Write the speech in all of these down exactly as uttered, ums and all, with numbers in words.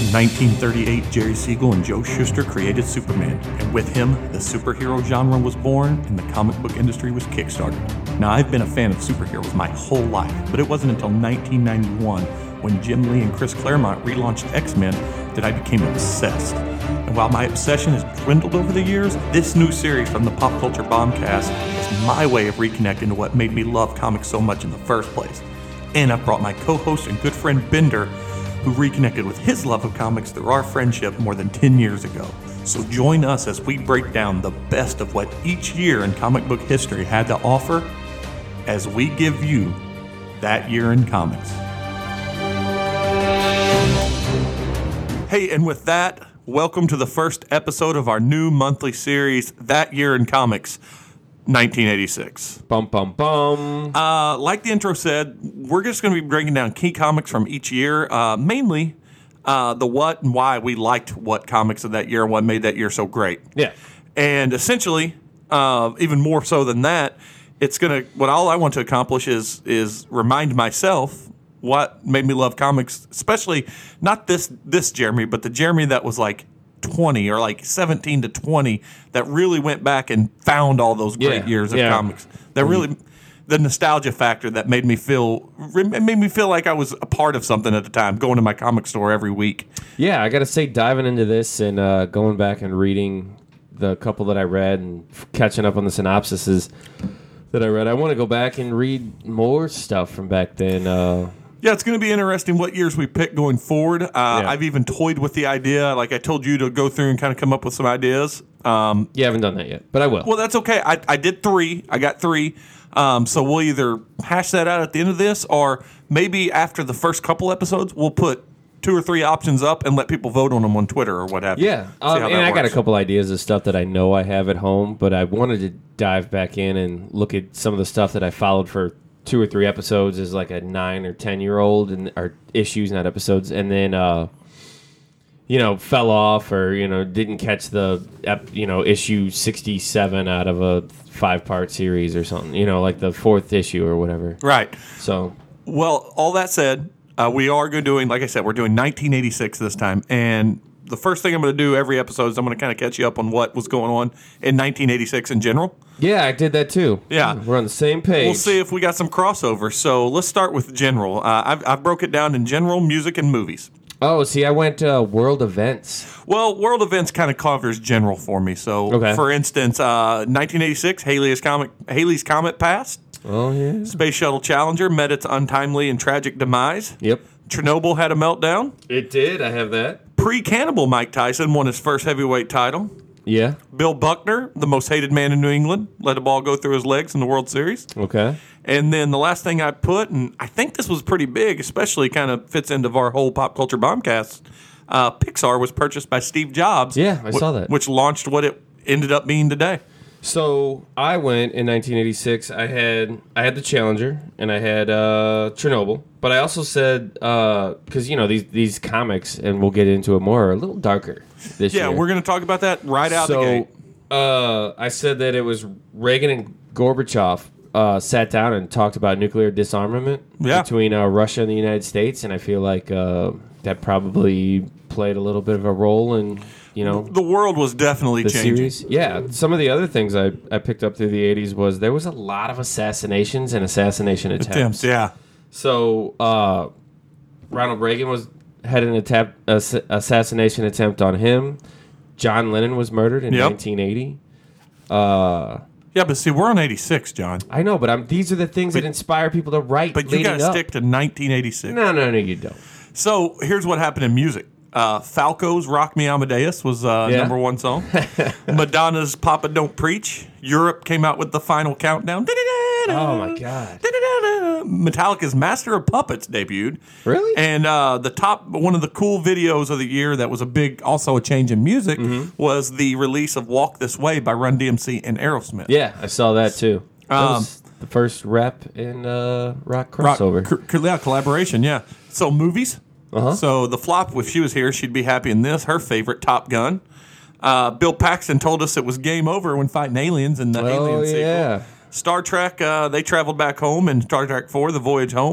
In nineteen thirty-eight, Jerry Siegel and Joe Shuster created Superman, and with him, the superhero genre was born and the comic book industry was kickstarted. Now, I've been a fan of superheroes my whole life, but it wasn't until nineteen ninety-one, when Jim Lee and Chris Claremont relaunched X-Men, that I became obsessed. And while my obsession has dwindled over the years, this new series from the Pop Culture Bombcast is my way of reconnecting to what made me love comics so much in the first place. And I've brought my co-host and good friend Bender, who reconnected with his love of comics through our friendship more than ten years ago. So join us as we break down the best of what each year in comic book history had to offer, as we give you That Year in Comics. Hey, and with that, welcome to the first episode of our new monthly series, That Year in Comics, nineteen eighty-six. Bum, bum, bum. Uh, like the intro said, we're just going to be breaking down key comics from each year, uh, mainly uh, the what and why we liked what comics of that year and what made that year so great. Yeah. And essentially, uh, even more so than that, it's going to, what all I want to accomplish is is remind myself what made me love comics, especially not this this Jeremy, but the Jeremy that was like twenty or like seventeen to twenty that really went back and found all those great Yeah, years of yeah. comics. That really, the nostalgia factor that made me feel, it made me feel like I was a part of something at the time, going to my comic store every week. Yeah, I got to say, diving into this and uh, going back and reading the couple that I read and f- catching up on the synopsises that I read, I want to go back and read more stuff from back then. Uh, Yeah, it's going to be interesting what years we pick going forward. Uh, Yeah. I've even toyed with the idea, like I told you, to go through and kind of come up with some ideas. Um, you haven't done that yet, but I will. well, that's okay. I, I did three. I got three. Um, so we'll either hash that out at the end of this, or maybe after the first couple episodes, we'll put two or three options up and let people vote on them on Twitter or what have you. Yeah, See um, how and that I got a works. couple ideas of stuff that I know I have at home, but I wanted to dive back in and look at some of the stuff that I followed for two or three episodes as like a nine or ten year old, and or issues, not episodes, and then uh, you know fell off or you know didn't catch the ep, you know issue sixty seven out of a five part series or something, you know like the fourth issue or whatever. Right. So Well, all that said, uh, we are going doing, like I said, we're doing nineteen eighty-six this time, and the first thing I'm going to do every episode is I'm going to kind of catch you up on what was going on in nineteen eighty-six in general. yeah, I did that too. Yeah. We're on the same page. We'll see if we got some crossover. So let's start with general. Uh, I've, I've broke it down in general, music, and movies. Oh, see, I went uh, world events. Well, world events kind of covers general for me. So, Okay. for instance, uh, nineteen eighty-six, Halley's Comet, Halley's Comet passed. Oh yeah. Space Shuttle Challenger met its untimely and tragic demise. Yep. Chernobyl had a meltdown. It did. I have that. Pre-cannibal Mike Tyson won his first heavyweight title. Yeah. Bill Buckner, the most hated man in New England, let a ball go through his legs in the World Series. Okay. And then the last thing I put, and I think this was pretty big, especially kind of fits into our whole pop culture bombcast, uh, Pixar was purchased by Steve Jobs. Yeah, I wh- saw that. Which launched what it ended up being today. So I went in nineteen eighty-six. I had I had the Challenger and I had uh, Chernobyl, but I also said because you know these these comics, and we'll get into it more, are a little darker this Yeah, year. we're going to talk about that right out the so gate. uh, I said that it was Reagan and Gorbachev uh, sat down and talked about nuclear disarmament Yeah. between uh, Russia and the United States, and I feel like uh, that probably played a little bit of a role in you know The world was definitely the changing. series. Yeah, some of the other things I, I picked up through the eighties was there was a lot of assassinations and assassination attempts. Attempts, yeah. So uh, Ronald Reagan was had an attempt, ass- assassination attempt on him. John Lennon was murdered in Yep. nineteen eighty. Uh, Yeah, but see, we're on eighty-six, John. I know, but I'm, these are the things that inspire people to write. But you leading got to up. stick to nineteen eighty-six. No, no, no, you don't. So here's what happened in music. Uh, Falco's "Rock Me Amadeus" was uh, Yeah. number one song. Madonna's "Papa Don't Preach." Europe came out with the final countdown. Oh my god! Metallica's "Master of Puppets" debuted. Really? And uh, the top, one of the cool videos of the year that was a big, also a change in music, Mm-hmm. was the release of "Walk This Way" by Run D M C and Aerosmith. Yeah, I saw that too. That Um, was the first rap in uh, rock Rock- crossover. cr- cr- yeah, collaboration. Yeah. So movies. Uh-huh. So the flop, if she was here, she'd be happy in this. Her favorite, Top Gun. Uh, Bill Paxton told us it was game over when fighting aliens in the Oh, Alien sequel. yeah. Star Trek, uh, they traveled back home in Star Trek four, The Voyage Home.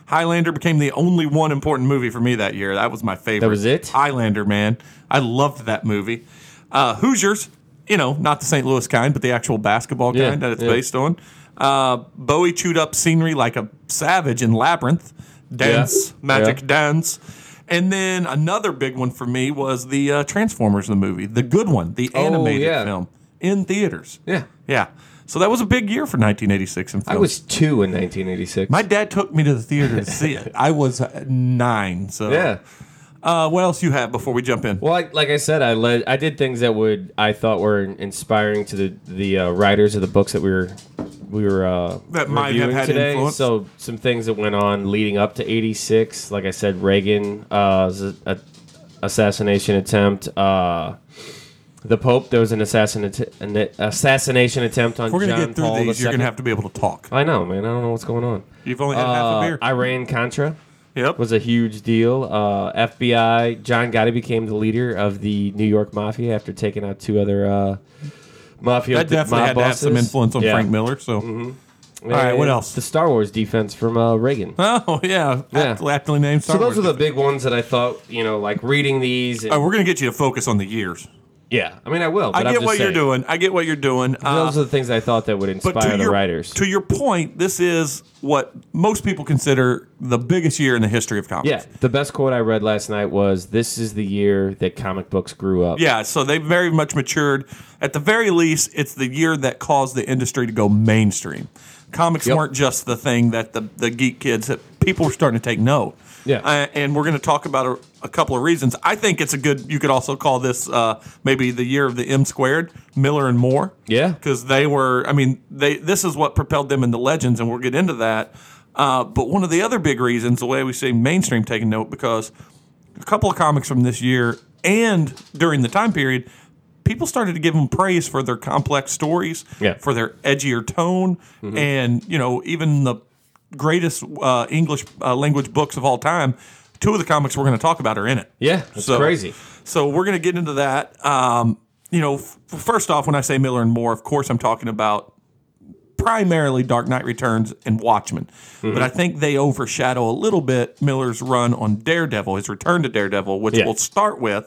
Highlander became the only one important movie for me that year. That was my favorite. That was it? Highlander, man. I loved that movie. Uh, Hoosiers, you know, not the Saint Louis kind, but the actual basketball Yeah, kind that it's yeah. based on. Uh, Bowie chewed up scenery like a savage in Labyrinth. Dance, Yeah. magic Yeah. dance. And then another big one for me was the uh, Transformers, the movie. The good one, the Oh, animated yeah. film in theaters. Yeah. Yeah. So that was a big year for nineteen eighty-six in film. I was two in nineteen eighty-six. My dad took me to the theater to see it. I was uh, nine. So yeah. Uh, what else you have before we jump in? Well, I, like I said, I led. I did things that would I thought were inspiring to the the uh, writers of the books that we were we were uh, That might have reviewing had today. influence. So some things that went on leading up to eighty-six. Like I said, Reagan uh, was a, a assassination attempt. Uh, the Pope. There was an assassin an assassination attempt on If we're going to John get through Paul these, the you're Second. going to have to be able to talk. I know, man. I don't know what's going on. You've only had half Uh, a beer. Iran Contra Yep. was a huge deal. Uh, F B I, John Gotti became the leader of the New York Mafia after taking out two other uh, mafia that definitely mob had to have some bosses. influence on Yeah. Frank Miller. So, And All right, what else? The Star Wars defense from uh, Reagan. oh yeah, Yeah. Apt- aptly named. Star So those Wars. are the big ones that I thought, you know, like reading these. And, All right, we're going to get you to focus on the years. yeah, I mean, I will. But I I'm get just what you're saying. doing. I get what you're doing. Uh, Those are the things I thought that would but inspire to the your, writers. to your point, this is what most people consider the biggest year in the history of comics. Yeah, the best quote I read last night was, "This is the year that comic books grew up." Yeah, so they very much matured. At the very least, it's the year that caused the industry to go mainstream. Comics Yep. weren't just the thing that the, the geek kids, that people were starting to take note. Yeah. Uh, and we're going to talk about a, a couple of reasons. I think it's a good, you could also call this uh, maybe the year of the M squared, Miller and Moore. Yeah. Because they were, I mean, they this is what propelled them into legends, and we'll get into that. Uh, but one of the other big reasons, the way we say mainstream taking note, because a couple of comics from this year and during the time period, people started to give them praise for their complex stories, Yeah. for their edgier tone, and you know even the greatest uh, English uh, language books of all time. Two of the comics we're going to talk about are in it. Yeah, that's So- crazy. So we're going to get into that. Um, you know, f- first off, when I say Miller and Moore, of course, I'm talking about primarily Dark Knight Returns and Watchmen. Mm-hmm. But I think they overshadow a little bit Miller's run on Daredevil, his return to Daredevil, which Yeah. we'll start with.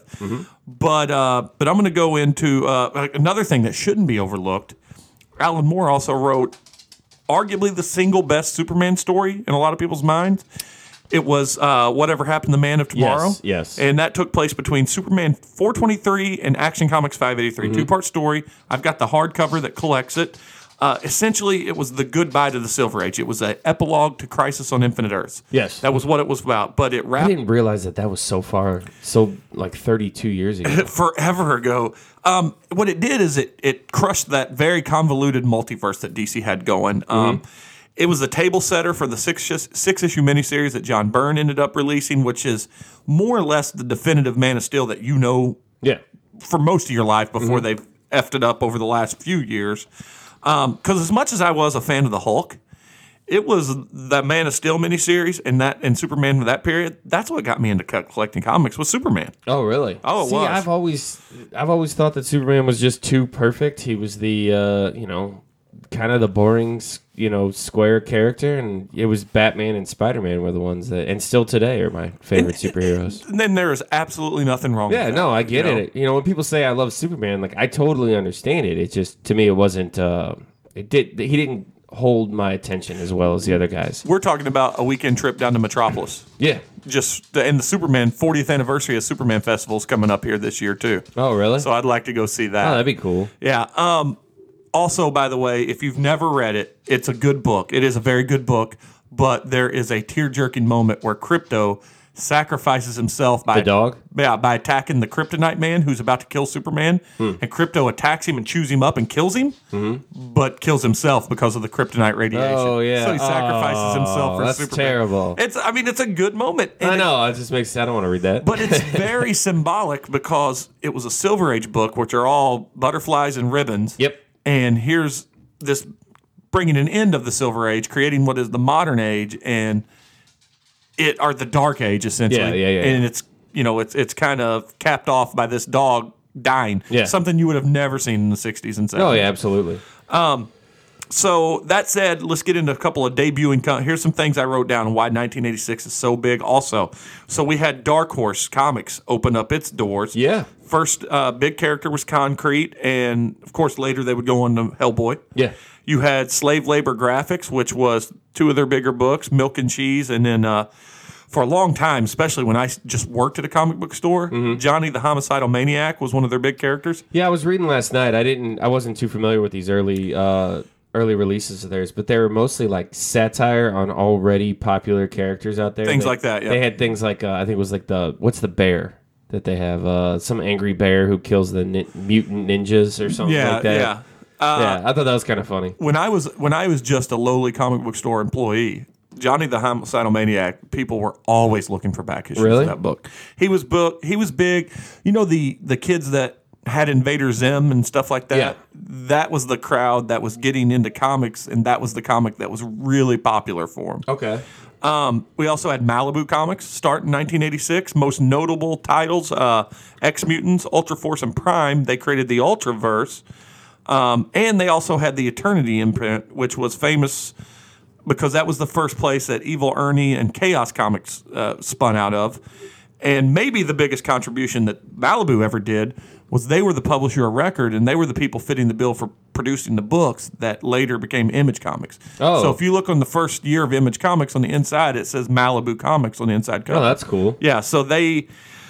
But uh, but I'm going to go into uh, another thing that shouldn't be overlooked. Alan Moore also wrote arguably the single best Superman story in a lot of people's minds. It was uh, Whatever Happened to Man of Tomorrow. Yes, yes. And that took place between Superman four twenty-three and Action Comics five eighty-three. Mm-hmm. Two-part story. I've got the hardcover that collects it. Uh, essentially, it was the goodbye to the Silver Age. It was an epilogue to Crisis on Infinite Earths. Yes. That was what it was about. But it I wrapped didn't realize that that was so far, so like thirty-two years ago. forever ago. Um, what it did is it it crushed that very convoluted multiverse that D C had going. Um, It was a table setter for the six six issue miniseries that John Byrne ended up releasing, which is more or less the definitive Man of Steel that you know Yeah. for most of your life before they've effed it up over the last few years. Because as much as I was a fan of the Hulk, it was the Man of Steel miniseries and that and Superman for that period. That's what got me into co- collecting comics was Superman. Oh, really? Oh, it See, was. I've always, I've always thought that Superman was just too perfect. He was the, uh, you know, kind of the boring, s- you know, square character, and it was Batman and Spider-Man were the ones that, and still today are my favorite superheroes. And then there is absolutely nothing wrong Yeah, with that. no, I get you know? it. You know, when people say I love Superman, like I totally understand it. It just to me, it wasn't. Uh, it did. He didn't hold my attention as well as the other guys. We're talking about a weekend trip down to Metropolis. Yeah. Just and the Superman fortieth anniversary of Superman Festival is coming up here this year too. Oh, really? So I'd like to go see oh, that. that'd be cool. Yeah. Um, also, by the way, if you've never read it, it's a good book. It is a very good book, but there is a tear-jerking moment where Krypto sacrifices himself by The dog? Yeah, by attacking the Kryptonite man who's about to kill Superman, Hmm. and Krypto attacks him and chews him up and kills him, but kills himself because of the Kryptonite radiation. Mm-hmm. Oh, yeah. So he sacrifices Oh, himself for that's Superman. terrible. It's I mean it's a good moment. and I it- know. It just makes. I don't want to read that. but it's very symbolic because it was a Silver Age book, which are all butterflies and ribbons. Yep. And here's this bringing an end of the Silver Age, creating what is the modern age, and it are the Dark Age essentially. Yeah, yeah, yeah. And it's you know it's it's kind of capped off by this dog dying. Yeah. Something you would have never seen in the sixties and seventies. oh yeah, absolutely. So that said, let's get into a couple of debuting. Com- Here's some things I wrote down on why nineteen eighty-six is so big. Also, so we had Dark Horse Comics open up its doors. Yeah. First uh, big character was Concrete, and of course later they would go on to Hellboy. Yeah. You had Slave Labor Graphics, which was two of their bigger books, Milk and Cheese, and then uh, for a long time, especially when I s- just worked at a comic book store, Mm-hmm. Johnny the Homicidal Maniac was one of their big characters. Yeah, I was reading last night. I didn't. I wasn't too familiar with these early uh, early releases of theirs, but they were mostly like satire on already popular characters out there. Things They- like that, yeah. They had things like uh, I think it was like the what's the bear that they have? Uh, some angry bear who kills the ni- mutant ninjas or something Yeah, like that. yeah. Uh, yeah, I thought that was kind of funny. When I was when I was just a lowly comic book store employee, Johnny the Homicidal Maniac, people were always looking for back issues Really? of that book. He was book. He was big. You know the the kids that had Invader Zim and stuff like that. Yeah. That was the crowd that was getting into comics, and that was the comic that was really popular for him. Okay. Um, we also had Malibu Comics start in nineteen eighty-six. Most notable titles: uh, X Mutants, Ultra Force, and Prime. They created the Ultraverse, um, and they also had the Eternity imprint, which was famous because that was the first place that Evil Ernie and Chaos Comics uh, spun out of. And maybe the biggest contribution that Malibu ever did was they were the publisher of record, and they were the people fitting the bill for producing the books that later became Image Comics. Oh. So if you look on the first year of Image Comics on the inside, it says Malibu Comics on the inside cover. Oh, that's cool. Yeah, so they,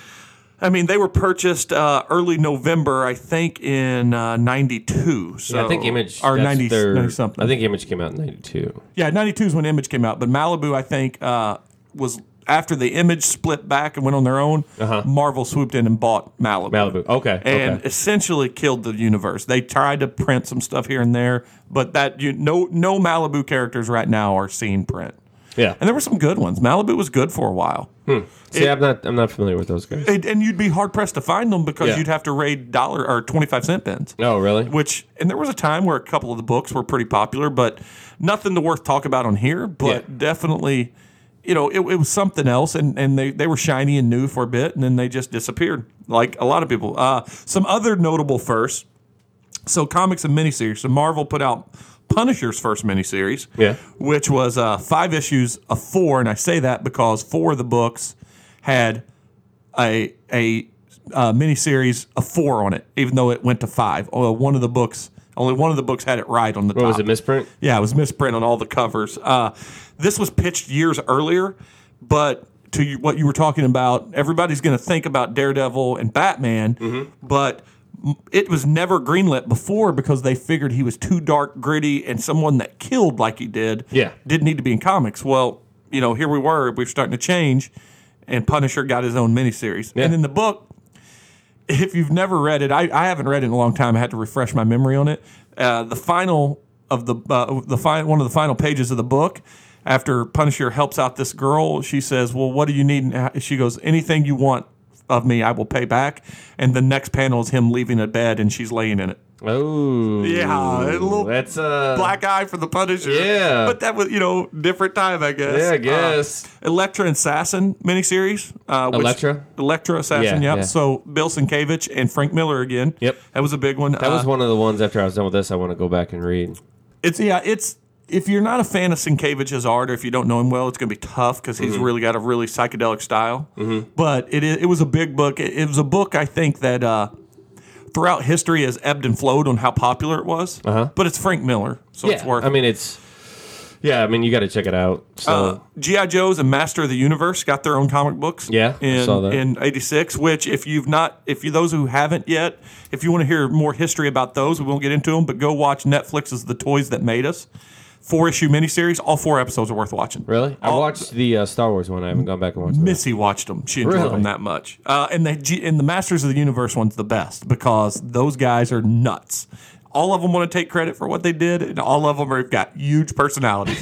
I mean, they were purchased uh, early November, I think, in uh, ninety-two. So, Yeah, I think Image or that's ninety, their- ninety something. I think Image came out in ninety-two. Yeah, ninety-two is when Image came out, but Malibu, I think, uh, was after the Image split back and went on their own. Uh-huh. Marvel swooped in and bought Malibu. Malibu. Okay. And okay. essentially killed the universe. They tried to print some stuff here and there, but that you no no Malibu characters right now are seen print. Yeah. And there were some good ones. Malibu was good for a while. See, I'm not. I'm not familiar with those guys. And, and you'd be hard pressed to find them because Yeah. you'd have to raid dollar or twenty-five cent bins. Oh, really? Which, and there was a time where a couple of the books were pretty popular, but nothing to worth talk about on here. But Yeah. definitely, you know, it, it was something else, and, and they, they were shiny and new for a bit, and then they just disappeared, like a lot of people. Uh, some other notable firsts. So, comics and miniseries. So, Marvel put out Punisher's first miniseries, Yeah. which was uh, five issues of four, and I say that because four of the books had a a uh, miniseries of four on it, even though it went to five. Although one of the books, only one of the books had it right on the What top. was it? Misprint? Yeah, it was misprint on all the covers. Uh, this was pitched years earlier, but to you- what you were talking about, everybody's going to think about Daredevil and Batman, Mm-hmm. but m- it was never greenlit before because they figured he was too dark, gritty, and someone that killed like he did Yeah. didn't need to be in comics. Well, you know, here we were, we were starting to change, and Punisher got his own miniseries. Yeah. And in the book, if you've never read it, I, I haven't read it in a long time. I had to refresh my memory on it. Uh, the final of the uh, the fi- one of the final pages of the book, after Punisher helps out this girl, she says, "Well, what do you need?" And she goes, "Anything you want of me, I will pay back." And the next panel is him leaving a bed, and she's laying in it. Oh. Yeah, a little That's uh. Black eye for the Punisher. Yeah. but that was you know different time, I guess. Yeah, I guess. Uh, Elektra and Assassin miniseries. Uh, which- Elektra? Elektra Assassin. Yeah, yep. yeah. So Bill Sienkiewicz and Frank Miller again. Yep. That was a big one. That was one of the ones after I was done with this. I want to go back and read. It's yeah. It's if you're not a fan of Sienkiewicz's art, or if you don't know him well, it's going to be tough because he's really got a really psychedelic style. Mm-hmm. But it it was a big book. It, it was a book I think that uh, throughout history has ebbed and flowed on how popular it was. Uh-huh. But it's Frank Miller, so Yeah. it's worth. I mean, it's. Yeah, I mean, you got to check it out. So. Uh, G I. Joe's and Master of the Universe got their own comic books. Yeah, I in saw that. in eighty-six. Which, if you've not, if you those who haven't yet, if you want to hear more history about those, we won't get into them. But go watch Netflix's The Toys That Made Us, four issue miniseries. All four episodes are worth watching. Really? I All- watched the uh, Star Wars one. I haven't gone back and watched that. Missy watched them. She enjoyed Really? them that much. Uh, and the G- and the Masters of the Universe one's the best because those guys are nuts. All of them want to take credit for what they did, and all of them have got huge personalities.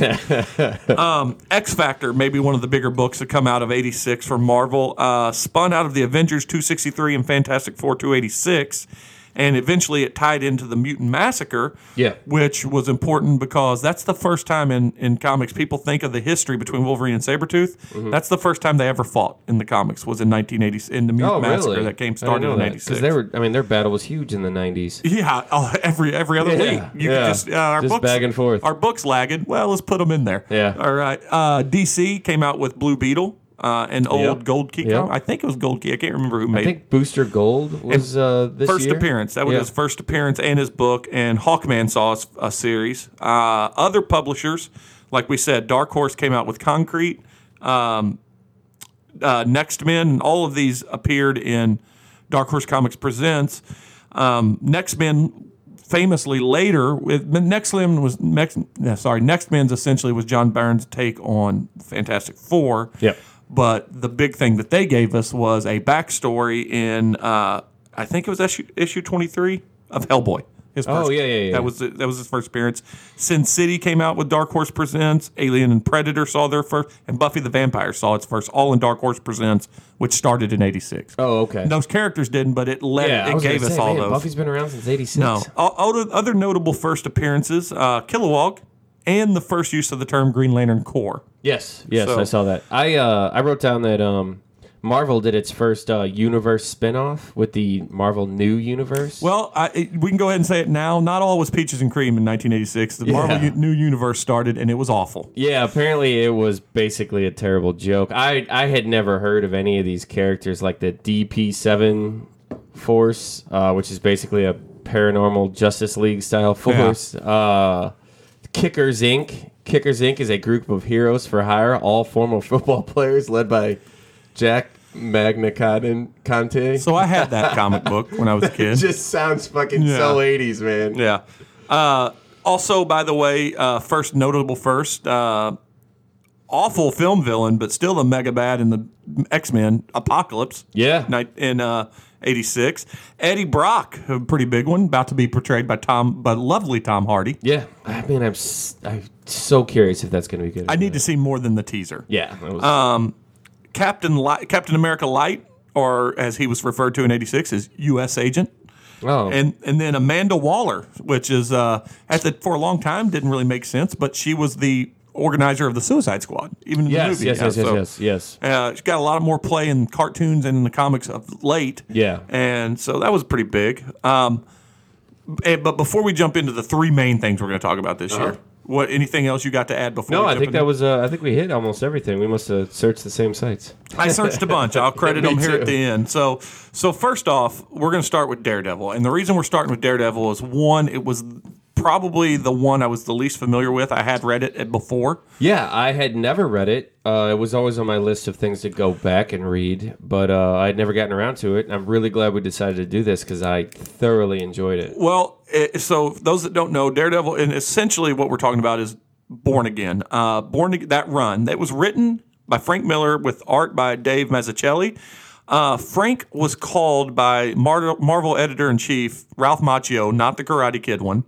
um, X Factor, maybe one of the bigger books that come out of eighty-six from Marvel, uh, spun out of the Avengers two sixty-three and Fantastic Four two eighty-six. And eventually it tied into the Mutant Massacre, Yeah. which was important because that's the first time in, in comics people think of the history between Wolverine and Sabretooth. Mm-hmm. That's the first time they ever fought in the comics was in nineteen eighty in the Mutant Oh, Massacre really? that came started in eighty-six. Because they were, I mean, their battle was huge in the nineties. Yeah, oh, every every other Yeah, week. You yeah. could just uh, our Just books back and forth. Our books lagging. Well, let's put them in there. Yeah. All right. Uh, D C came out with Blue Beetle, uh, an old Yep. Gold Key. Yep. comic. I think it was Gold Key. I can't remember who made I think Booster Gold was uh, this first year. appearance. That was Yeah. his first appearance and his book. And Hawkman saw a, a series. Uh, other publishers, like we said, Dark Horse came out with Concrete. Um, uh, Next Men, all of these appeared in Dark Horse Comics Presents. Um, Next Men, famously later, with Next Men was next. No, sorry, Next Men's essentially was John Byrne's take on Fantastic Four. Yep. But the big thing that they gave us was a backstory in, uh, I think it was issue, issue twenty-three of Hellboy. His Oh, first, yeah, yeah, yeah. That was that was his first appearance. Sin City came out with Dark Horse Presents. Alien and Predator saw their first, and Buffy the Vampire saw its first, all in Dark Horse Presents, which started in eighty-six. Oh, okay. Those characters didn't, but it led, yeah, I it was gave gonna us say, all man, those. Buffy's been around since eighty-six. No, All- other, other notable first appearances: uh, Kilowog, and the first use of the term Green Lantern Corps. Yes, yes, So- I saw that. I uh, I wrote down that um, Marvel did its first uh, universe spinoff with the Marvel New Universe. Well, I, it- we can go ahead and say it now. Not all was peaches and cream in nineteen eighty-six. The Marvel Yeah. U- New Universe started, and it was awful. Yeah, apparently it was basically a terrible joke. I I had never heard of any of these characters, like the D P seven Force, uh, which is basically a paranormal Justice League style force. Uh, Kickers Incorporated. Kickers Incorporated is a group of heroes for hire, all former football players, led by Jack Magna Con- Conte. So I had that comic book when I was a kid. Just sounds fucking Yeah. so eighties, man. Yeah. Uh, also, by the way, uh, first notable first, uh, awful film villain, but still the mega bad in the X-Men Apocalypse. Yeah. Night in uh, eighty-six. Eddie Brock, a pretty big one, about to be portrayed by Tom, by lovely Tom Hardy. Yeah. I mean, I'm s- I'm so curious if that's going to be good. I need to see more than the teaser. Yeah. That was, Um, Captain Light, Captain America Light, or as he was referred to in eighty-six, is U S Agent. oh. And and then Amanda Waller, which is uh, at the for a long time didn't really make sense, but she was the organizer of the Suicide Squad, even in the yes, movie. yes, Yeah, yes, yes, so, yes, yes. Uh, she's got a lot more play in cartoons and in the comics of late. Yeah. And so that was pretty big. Um, and- but before we jump into the three main things we're going to talk about this Uh-huh. year, what anything else you got to add before? No, we I jump think into- that was. Uh, I think we hit almost everything. We must have searched the same sites. I searched a bunch. I'll credit Me them here too. at the end. So, so first off, we're going to start with Daredevil, and the reason we're starting with Daredevil is one, it was probably the one I was the least familiar with. I had read it before. Yeah, I had never read it. Uh, it was always on my list of things to go back and read, but uh, I had never gotten around to it. And I'm really glad we decided to do this because I thoroughly enjoyed it. Well, it, so those that don't know, Daredevil, and essentially what we're talking about is Born Again. Uh, Born Ag- that run that was written by Frank Miller with art by Dave Mazzucchelli. Uh, Frank was called by Mar- Marvel editor in chief Ralph Macchio, not the Karate Kid one,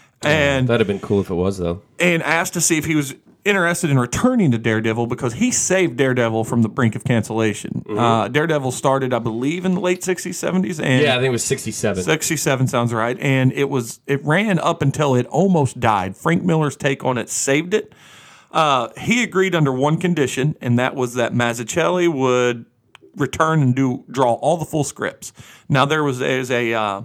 and That'd have been cool if it was, though. and asked to see if he was interested in returning to Daredevil because he saved Daredevil from the brink of cancellation. Uh, Daredevil started, I believe, in the late sixties, seventies, and Yeah, I think it was sixty-seven. sixty-seven sounds right, and it was it ran up until it almost died. Frank Miller's take on it saved it. Uh, he agreed under one condition, and that was that Mazzucchelli would return and do draw all the full scripts. Now there was there's a uh,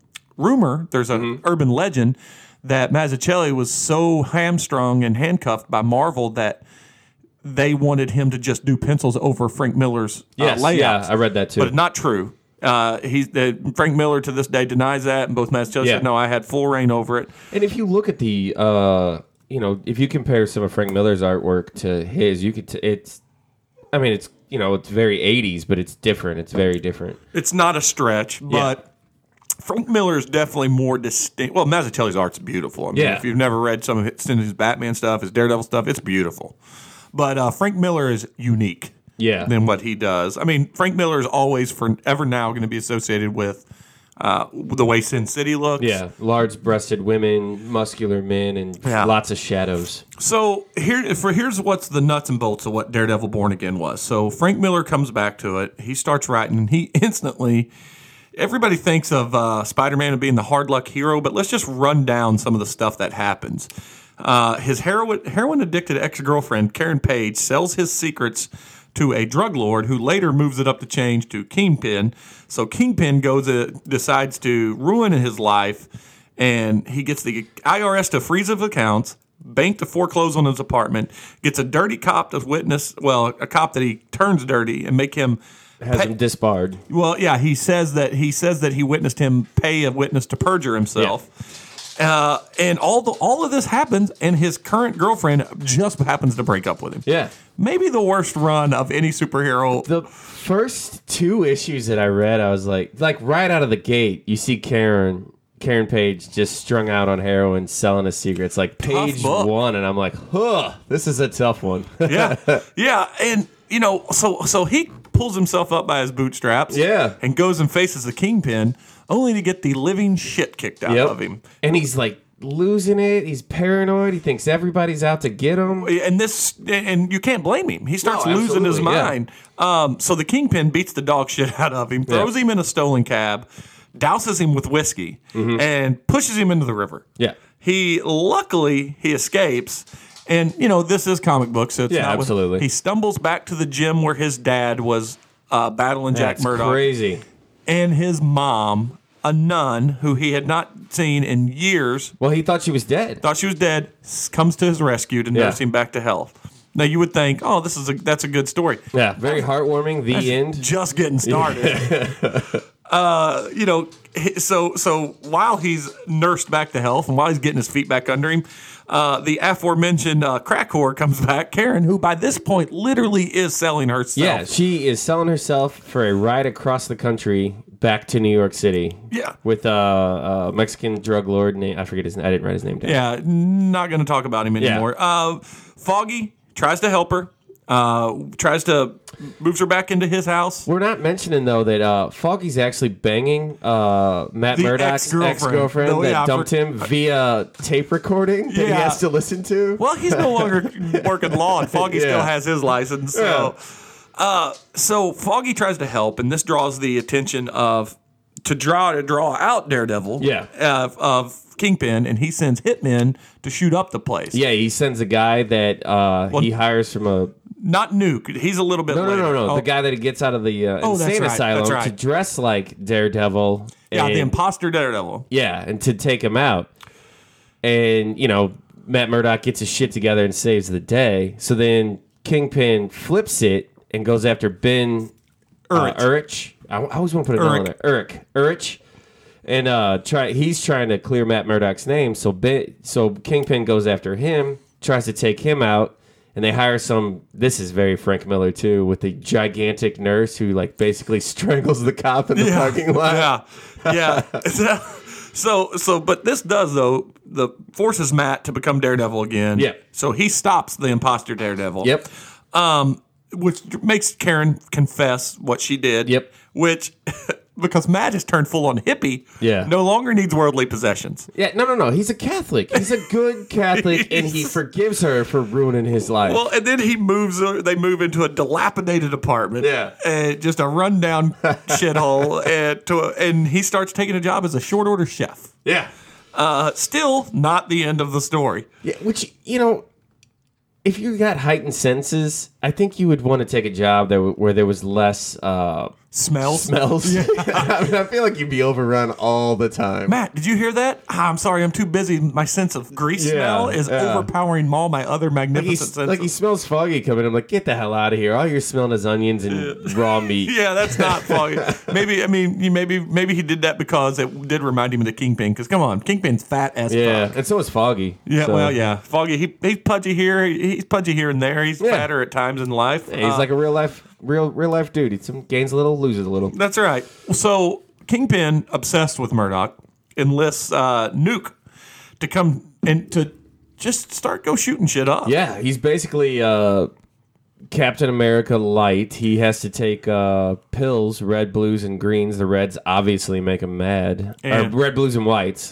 rumor, there's an urban legend that Mazzucchelli was so hamstrung and handcuffed by Marvel that they wanted him to just do pencils over Frank Miller's Yes, uh, layouts. yeah, I read that too. But not true. Uh, he's uh, Frank Miller to this day denies that, and both Mazzucchelli Yeah. said, no, I had full reign over it. And if you look at the, uh, you know, if you compare some of Frank Miller's artwork to his, you could, t- it's, I mean, it's, you know, it's very eighties, but it's different. It's very different. It's not a stretch, but Frank Miller is definitely more distinct. Well, Mazzucchelli's art's beautiful. I mean, Yeah. if you've never read some of his, his Batman stuff, his Daredevil stuff, it's beautiful. But uh, Frank Miller is unique Yeah. than what he does. I mean, Frank Miller is always forever now going to be associated with uh, the way Sin City looks. Yeah, large-breasted women, muscular men, and Yeah. lots of shadows. So here, for here's what's the nuts and bolts of what Daredevil Born Again was. So Frank Miller comes back to it. He starts writing, and he instantly everybody thinks of uh, Spider-Man as being the hard luck hero, but let's just run down some of the stuff that happens. Uh, his heroin, heroin-addicted ex-girlfriend, Karen Page, sells his secrets to a drug lord who later moves it up the chain to Kingpin. So Kingpin goes, uh, decides to ruin his life, and he gets the I R S to freeze his accounts, bank to foreclose on his apartment, gets a dirty cop to witness, well, a cop that he turns dirty and make him Has pay, him disbarred. Well, yeah, he says that he says that he witnessed him pay a witness to perjure himself. Yeah. Uh, and all the all of this happens, and his current girlfriend just happens to break up with him. Yeah. Maybe the worst run of any superhero. The first two issues that I read, I was like, like right out of the gate, you see Karen, Karen Page just strung out on heroin, selling his secrets. Like page one, and I'm like, huh, this is a tough one. yeah, yeah, and you know, so so he pulls himself up by his bootstraps. Yeah, and goes and faces the Kingpin, only to get the living shit kicked out yep. of him. And he's like losing it. He's paranoid. He thinks everybody's out to get him. And this, and you can't blame him. He starts no, losing his mind. Yeah. Um, so the Kingpin beats the dog shit out of him, throws yeah. him in a stolen cab, douses him with whiskey, mm-hmm. and pushes him into the river. Yeah. He luckily he escapes. And you know this is comic book, so it's yeah, not absolutely. With, he stumbles back to the gym where his dad was uh, battling Jack That's Murdock. Crazy. And his mom, a nun who he had not seen in years. Well, he thought she was dead. Thought she was dead. Comes to his rescue to yeah. nurse him back to health. Now you would think, oh, this is a that's a good story. Yeah, very heartwarming. The that's end. Just getting started. uh, you know, so so while he's nursed back to health and while he's getting his feet back under him, uh, the aforementioned uh, crack whore comes back, Karen, who by this point literally is selling herself. Yeah, she is selling herself for a ride across the country back to New York City. Yeah, with a uh, uh, Mexican drug lord name. I forget his name. I didn't write his name down. Yeah, not going to talk about him anymore. Yeah. Uh, Foggy tries to help her. Uh, tries to moves her back into his house. We're not mentioning though that uh, Foggy's actually banging uh, Matt the Murdock's ex-girlfriend, ex-girlfriend no, that yeah, dumped for, him via tape recording that yeah. he has to listen to. Well, he's no longer working law, and Foggy yeah. still has his license. So, yeah. uh, so Foggy tries to help, and this draws the attention of to draw to draw out Daredevil. Yeah. Uh, of Kingpin, and he sends hitmen to shoot up the place. Yeah, he sends a guy that uh, well, he hires from a. Not Nuke. He's a little bit no, later. No, no, no, oh. The guy that he gets out of the uh, oh, insane right. asylum right. to dress like Daredevil. Yeah, and, the imposter Daredevil. Yeah, and to take him out. And, you know, Matt Murdock gets his shit together and saves the day. So then Kingpin flips it and goes after Ben Urich. Uh, Urich. I, I always want to put it on there. Urich. Urich. And uh, try, he's trying to clear Matt Murdock's name. So ben, so Kingpin goes after him, tries to take him out. And they hire some, this is very Frank Miller too, with the gigantic nurse who like basically strangles the cop in the yeah, parking lot. Yeah, yeah. so, so, but this does though, the forces Matt to become Daredevil again. Yeah. So he stops the imposter Daredevil. Yep. Um, which makes Karen confess what she did. Yep. Which... Because Matt has turned full on hippie, yeah. no longer needs worldly possessions. Yeah, no, no, no. He's a Catholic. He's a good Catholic, and he forgives her for ruining his life. Well, and then he moves. They move into a dilapidated apartment. Yeah, and just a rundown shithole. And to a, and he starts taking a job as a short order chef. Yeah. Uh, still not the end of the story. Yeah, which you know, if you got heightened senses, I think you would want to take a job that w- where there was less. Uh, Smells? Smells. Yeah. I mean, I feel like you'd be overrun all the time. Matt, did you hear that? Ah, I'm sorry, I'm too busy. My sense of grease yeah, smell is yeah. overpowering all my other magnificent like senses. Like he smells foggy coming. I'm like, get the hell out of here. All you're smelling is onions and yeah. raw meat. Yeah, that's not foggy. maybe, I mean, maybe maybe he did that because it did remind him of the Kingpin. Because, come on, Kingpin's fat as yeah, fuck. And so is Foggy. Yeah, so. well, yeah. Foggy, he, he's pudgy here. He's pudgy here and there. He's yeah. fatter at times in life. Yeah, he's uh, like a real life real real life dude. He some gains a little, loses a little. That's right. So Kingpin, obsessed with Murdock, enlists uh, Nuke to come and to just start go shooting shit up. Yeah, he's basically uh, Captain America light. He has to take uh, pills, red, blues, and greens. The reds obviously make him mad. Or red, blues, and whites.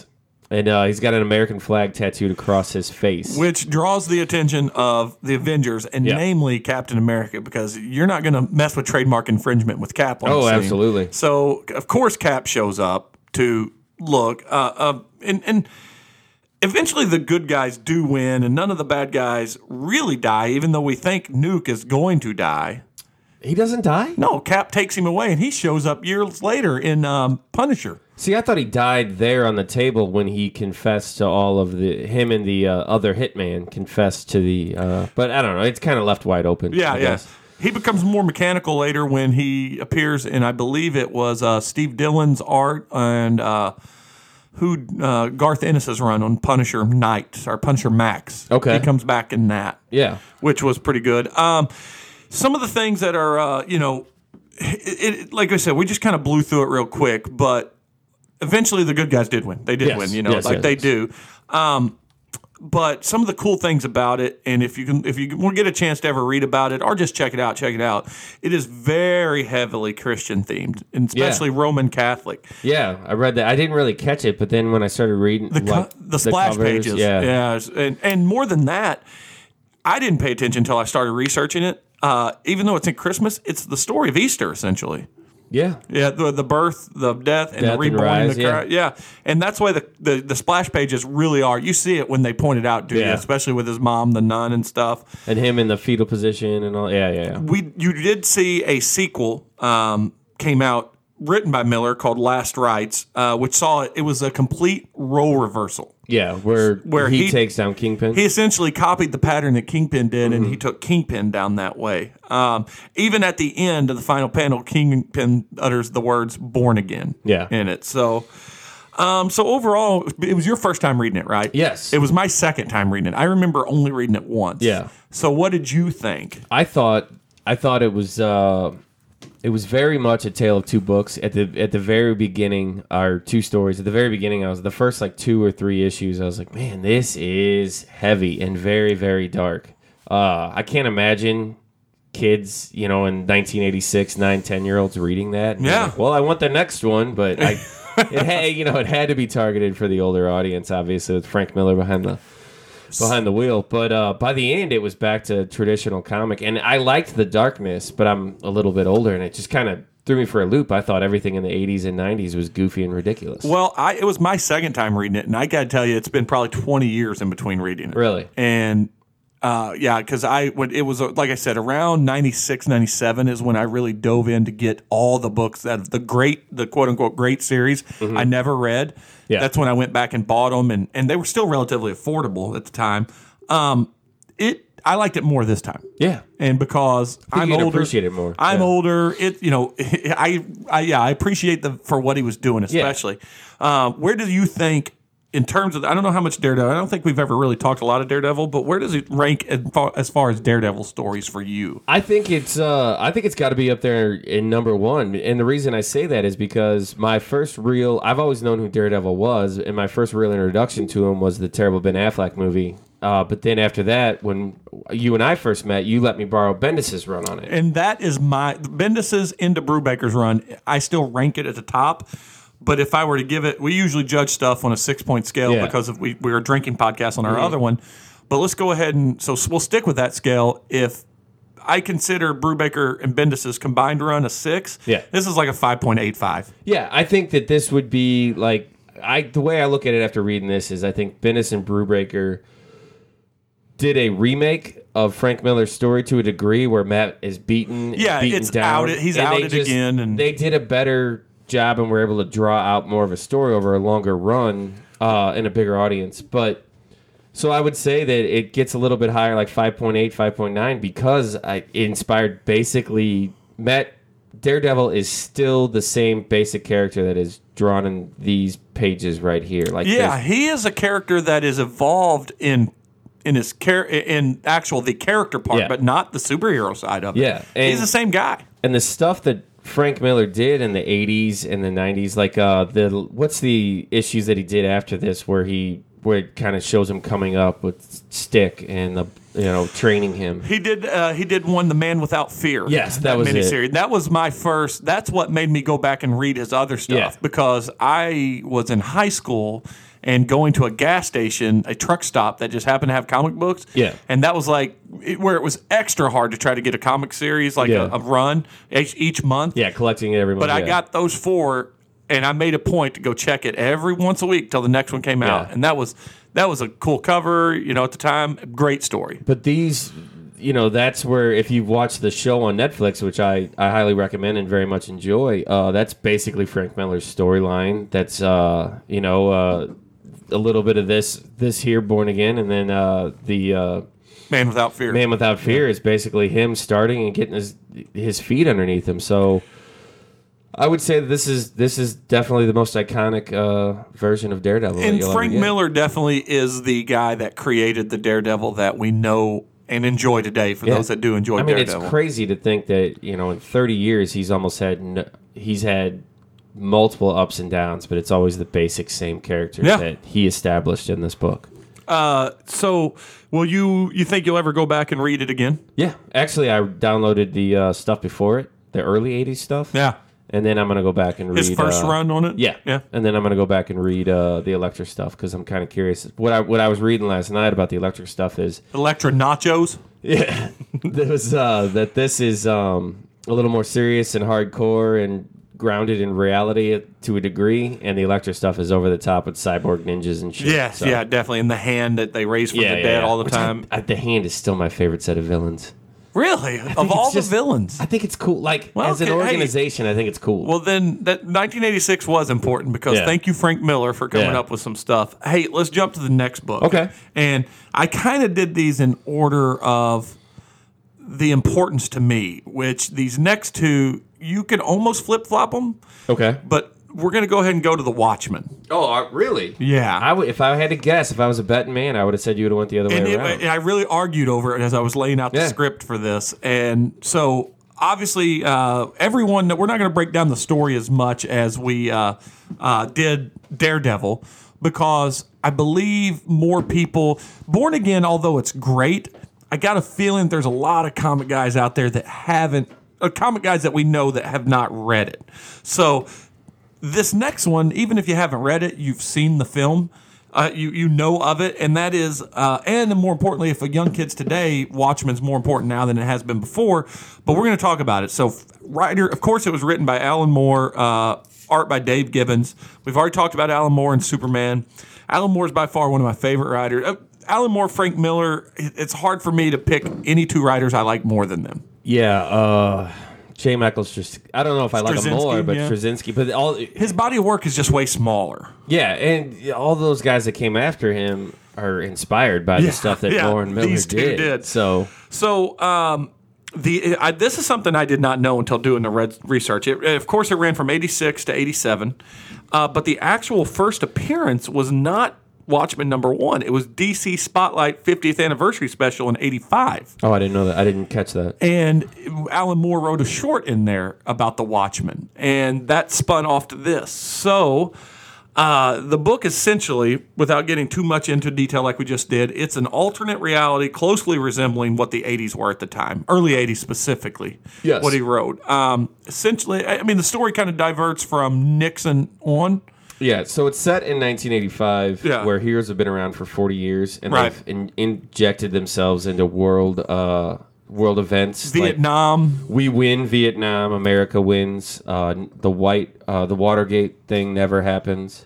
And uh, he's got an American flag tattooed across his face. Which draws the attention of the Avengers, and Yeah. namely Captain America, because you're not going to mess with trademark infringement with Cap on the Oh, scene. absolutely. So, of course, Cap shows up to look. Uh, uh, and, and eventually the good guys do win, and none of the bad guys really die, even though we think Nuke is going to die. He doesn't die? No, Cap takes him away, and he shows up years later in um, Punisher. See, I thought he died there on the table when he confessed to all of the him and the uh, other hitman confessed to the. Uh, but I don't know. It's kind of left wide open. Yeah, I yeah. guess. He becomes more mechanical later when he appears in, I believe it was uh, Steve Dillon's art and uh, who uh, Garth Ennis's run on Punisher Night or Punisher Max. Okay. He comes back in that. Yeah. Which was pretty good. Um, some of the things that are, uh, you know, it, it, like I said, we just kind of blew through it real quick, but eventually the good guys did win. They did Yes, win, you know, yes, like yes, they yes. do. Um, but some of the cool things about it, and if you can, if you will get a chance to ever read about it or just check it out, check it out. It is very heavily Christian themed, and especially Yeah. Roman Catholic. Yeah, I read that. I didn't really catch it, but then when I started reading The co- like, the splash covers, pages, yeah, yeah, and and more than that, I didn't pay attention until I started researching it. Uh, even though it's in Christmas, it's the story of Easter essentially. yeah, Yeah, the the birth, the death, and Death the and reborn. rise, the yeah. cry- yeah, and that's why the, the the splash pages really are. You see it when they point it out, do you? Yeah. Especially with his mom, the nun, and stuff. and him in the fetal position and all. Yeah, yeah, yeah. We you did see a sequel um, came out written by Miller called Last Rites, uh, which saw it. It was a complete role reversal. Yeah, where Where he, he- takes down Kingpin. He essentially copied the pattern that Kingpin did, and he Mm-hmm. took Kingpin down that way. Um, even at the end of the final panel, Kingpin utters the words "born again" Yeah. in it. So, um, so overall, it was your first time reading it, right? Yes. It was my second time reading it. I remember only reading it once. Yeah. So, what did you think? I thought I thought it was uh, it was very much a tale of two books. At the at the very beginning, are two stories. At the very beginning, I was the first like two or three issues. I was like, man, this is heavy and very very dark. Uh, I can't imagine kids, you know, in nineteen eighty-six, nine, ten year olds reading that. And Yeah. like, well, I want the next one, but I, it had, you know, it had to be targeted for the older audience. Obviously, with Frank Miller behind the behind the wheel. But uh, by the end, it was back to traditional comic. And I liked the darkness, but I'm a little bit older, and it just kind of threw me for a loop. I thought everything in the eighties and nineties was goofy and ridiculous. Well, I it was my second time reading it, and I got to tell you, it's been probably twenty years in between reading it. Really? And uh, yeah, because I when it was uh, like I said, around ninety-six, ninety-seven is when I really dove in to get all the books that the great, the quote unquote great series I never read. Yeah. That's when I went back and bought them, and and they were still relatively affordable at the time. Um, it I liked it more this time. Yeah. And because I'm you'd older, appreciate it more. I'm Yeah. older. It you know I I yeah I appreciate the for what he was doing especially. Uh, where do you think in terms of I don't know how much Daredevil. I don't think we've ever really talked a lot of Daredevil, but where does it rank as far as, far as Daredevil stories for you? I think it's uh, I think it's got to be up there in number one, and the reason I say that is because my first real I've always known who Daredevil was, and my first real introduction to him was the terrible Ben Affleck movie. Uh, but then after that, when you and I first met, you let me borrow Bendis's run on it. And that is my Bendis's into Brubaker's run. I still rank it at the top. But if I were to give it, we usually judge stuff on a six point scale Yeah. because of we, we were a drinking podcast on our Mm-hmm. other one. But let's go ahead and so we'll stick with that scale. If I consider Brubaker and Bendis's combined run a six, Yeah. this is like a five point eight five. Yeah, I think that this would be like I. The way I look at it after reading this is, I think Bendis and Brubaker did a remake of Frank Miller's story to a degree where Matt is beaten. Yeah, beaten it's down, outed- he's and they outed again, and- they did a better job and were able to draw out more of a story over a longer run uh, and a bigger audience. But so I would say that it gets a little bit higher, like five point eight, five point nine, because I, it inspired basically Matt. Daredevil is still the same basic character that is drawn in these pages right here. Like Yeah, there's- he is a character that is evolved in in his char- in actual the character part, Yeah. but not the superhero side of it. Yeah, and- he's the same guy. and the stuff that Frank Miller did in the eighties and the nineties, like uh, the what's the issues that he did after this, where he where it kind of shows him coming up with Stick and the you know training him. He did. Uh, he did one, The Man Without Fear. Yes, that was it. miniseries. That was my first. That's what made me go back and read his other stuff Yeah. because I was in high school and going to a gas station, a truck stop that just happened to have comic books. Yeah. And that was like it, where it was extra hard to try to get a comic series, like Yeah. a, a run each, each month. Yeah, collecting it every month. But I yeah. got those four, and I made a point to go check it every once a week till the next one came out. Yeah. And that was that was a cool cover, you know, at the time. Great story. But these, you know, that's where if you've watched the show on Netflix, which I, I highly recommend and very much enjoy, uh, that's basically Frank Miller's storyline. That's, uh, you know, uh, a little bit of this this here, Born Again, and then uh, the uh, Man Without Fear. Man Without Fear is basically him starting and getting his his feet underneath him. So I would say this is this is definitely the most iconic uh, version of Daredevil. that And you'll Frank ever get. Miller definitely is the guy that created the Daredevil that we know and enjoy today. For Yeah. those that do enjoy I mean, Daredevil, it's crazy to think that you know in thirty years he's almost had no, he's had multiple ups and downs, but it's always the basic same characters Yeah. that he established in this book. Uh, so, will you you think you'll ever go back and read it again? Yeah, actually, I downloaded the uh, stuff before it, the early eighties stuff. Yeah, and then I'm gonna go back and read his first uh, run on it. Yeah, yeah. and then I'm gonna go back and read uh, the Electric stuff because I'm kind of curious. What I what I was reading last night about the Electric stuff is Electra Nachos. yeah, there was uh, that this is um, a little more serious and hardcore and grounded in reality to a degree, and the Electric stuff is over the top with cyborg ninjas and shit. Yes, so. yeah, definitely. And the hand that they raise from Yeah, the yeah, dead yeah. all the Which time. I, I, the Hand is still my favorite set of villains. Really, I think of all it's the just- villains. I think it's cool. Like Well, as an okay, hey. organization, I think it's cool. Well, then that nineteen eighty-six was important because Yeah. thank you, Frank Miller, for coming Yeah. up with some stuff. Hey, let's jump to the next book. Okay. And I kind of did these in order of the importance to me, which these next two, you can almost flip flop them, okay. but we're going to go ahead and go to The Watchmen. Oh, uh, really? Yeah. I would, if I had to guess, if I was a betting man, I would have said you would have went the other And way it, around. and I really argued over it as I was laying out the Yeah. script for this. And so, obviously, uh, everyone, we're not going to break down the story as much as we uh, uh, did Daredevil because I believe more people, Born Again, although it's great, I got a feeling there's a lot of comic guys out there that haven't, uh, comic guys that we know that have not read it. So, this next one, even if you haven't read it, you've seen the film, uh, you you know of it, and that is, uh, and more importantly, if a young kids today, Watchmen's more important now than it has been before. But we're going to talk about it. So, writer, of course, it was written by Alan Moore, uh, art by Dave Gibbons. We've already talked about Alan Moore and Superman. Alan Moore is by far one of my favorite writers. Uh, Alan Moore, Frank Miller. it- It's hard for me to pick any two writers I like more than them. yeah. Uh, J. Michael Stras- I don't know if I like him Straczynski, more, but yeah. Straczynski. But all His body of work is just way smaller. yeah, and all those guys that came after him are inspired by Yeah, the stuff that yeah, Moore and Miller these two did. did. So So um, the I, this is something I did not know until doing the red research. It, of course, it ran from eighty-six to eighty-seven, uh, but the actual first appearance was not Watchmen number one. It was D C Spotlight fiftieth Anniversary Special in eighty-five. oh, I didn't know that. I didn't catch that. And Alan Moore wrote a short in there about the Watchmen, and that spun off to this. So uh, the book essentially, without getting too much into detail like we just did, it's an alternate reality closely resembling what the eighties were at the time, early eighties specifically, Yes. what he wrote. Um, essentially, I I mean, the story kind of diverts from Nixon on. Yeah, so it's set in nineteen eighty-five, Yeah. where heroes have been around for forty years, and Right. they've in- injected themselves into world uh, world events. like Vietnam. we win Vietnam, America wins. Uh, the white, uh, the Watergate thing never happens.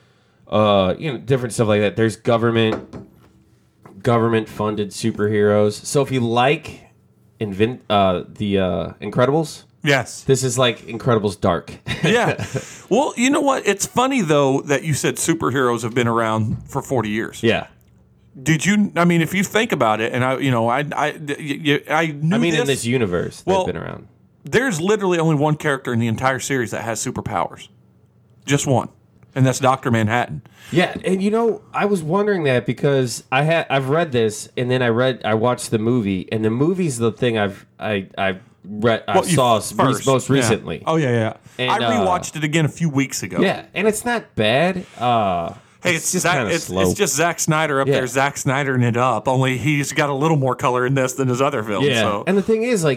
Uh, you know, different stuff like that. There's government, government funded superheroes. So if you like, invent uh, the uh, Incredibles. Yes. This is like Incredibles dark. Yeah. Well, you know what? It's funny, though, that you said superheroes have been around for forty years. yeah. Did you? I mean, if you think about it, and I, you know, I, I, you, I knew. I mean, this, in this universe, they've Well- been around. there's literally only one character in the entire series that has superpowers, just one, and that's Doctor Manhattan. Yeah, and you know, I was wondering that because I had I've read this, and then I read I watched the movie, and the movie's the thing I've I I read I Well, you saw first. re- most Yeah. recently. Oh yeah, yeah. And, I uh, rewatched it again a few weeks ago. Yeah, and it's not bad. Uh, Hey, it's, it's, just Zack, kind of it's, slow. it's just Zack Snyder up Yeah. there, Zack Snydering it up. Only he's got a little more color in this than his other films. yeah, So. and the thing is, like,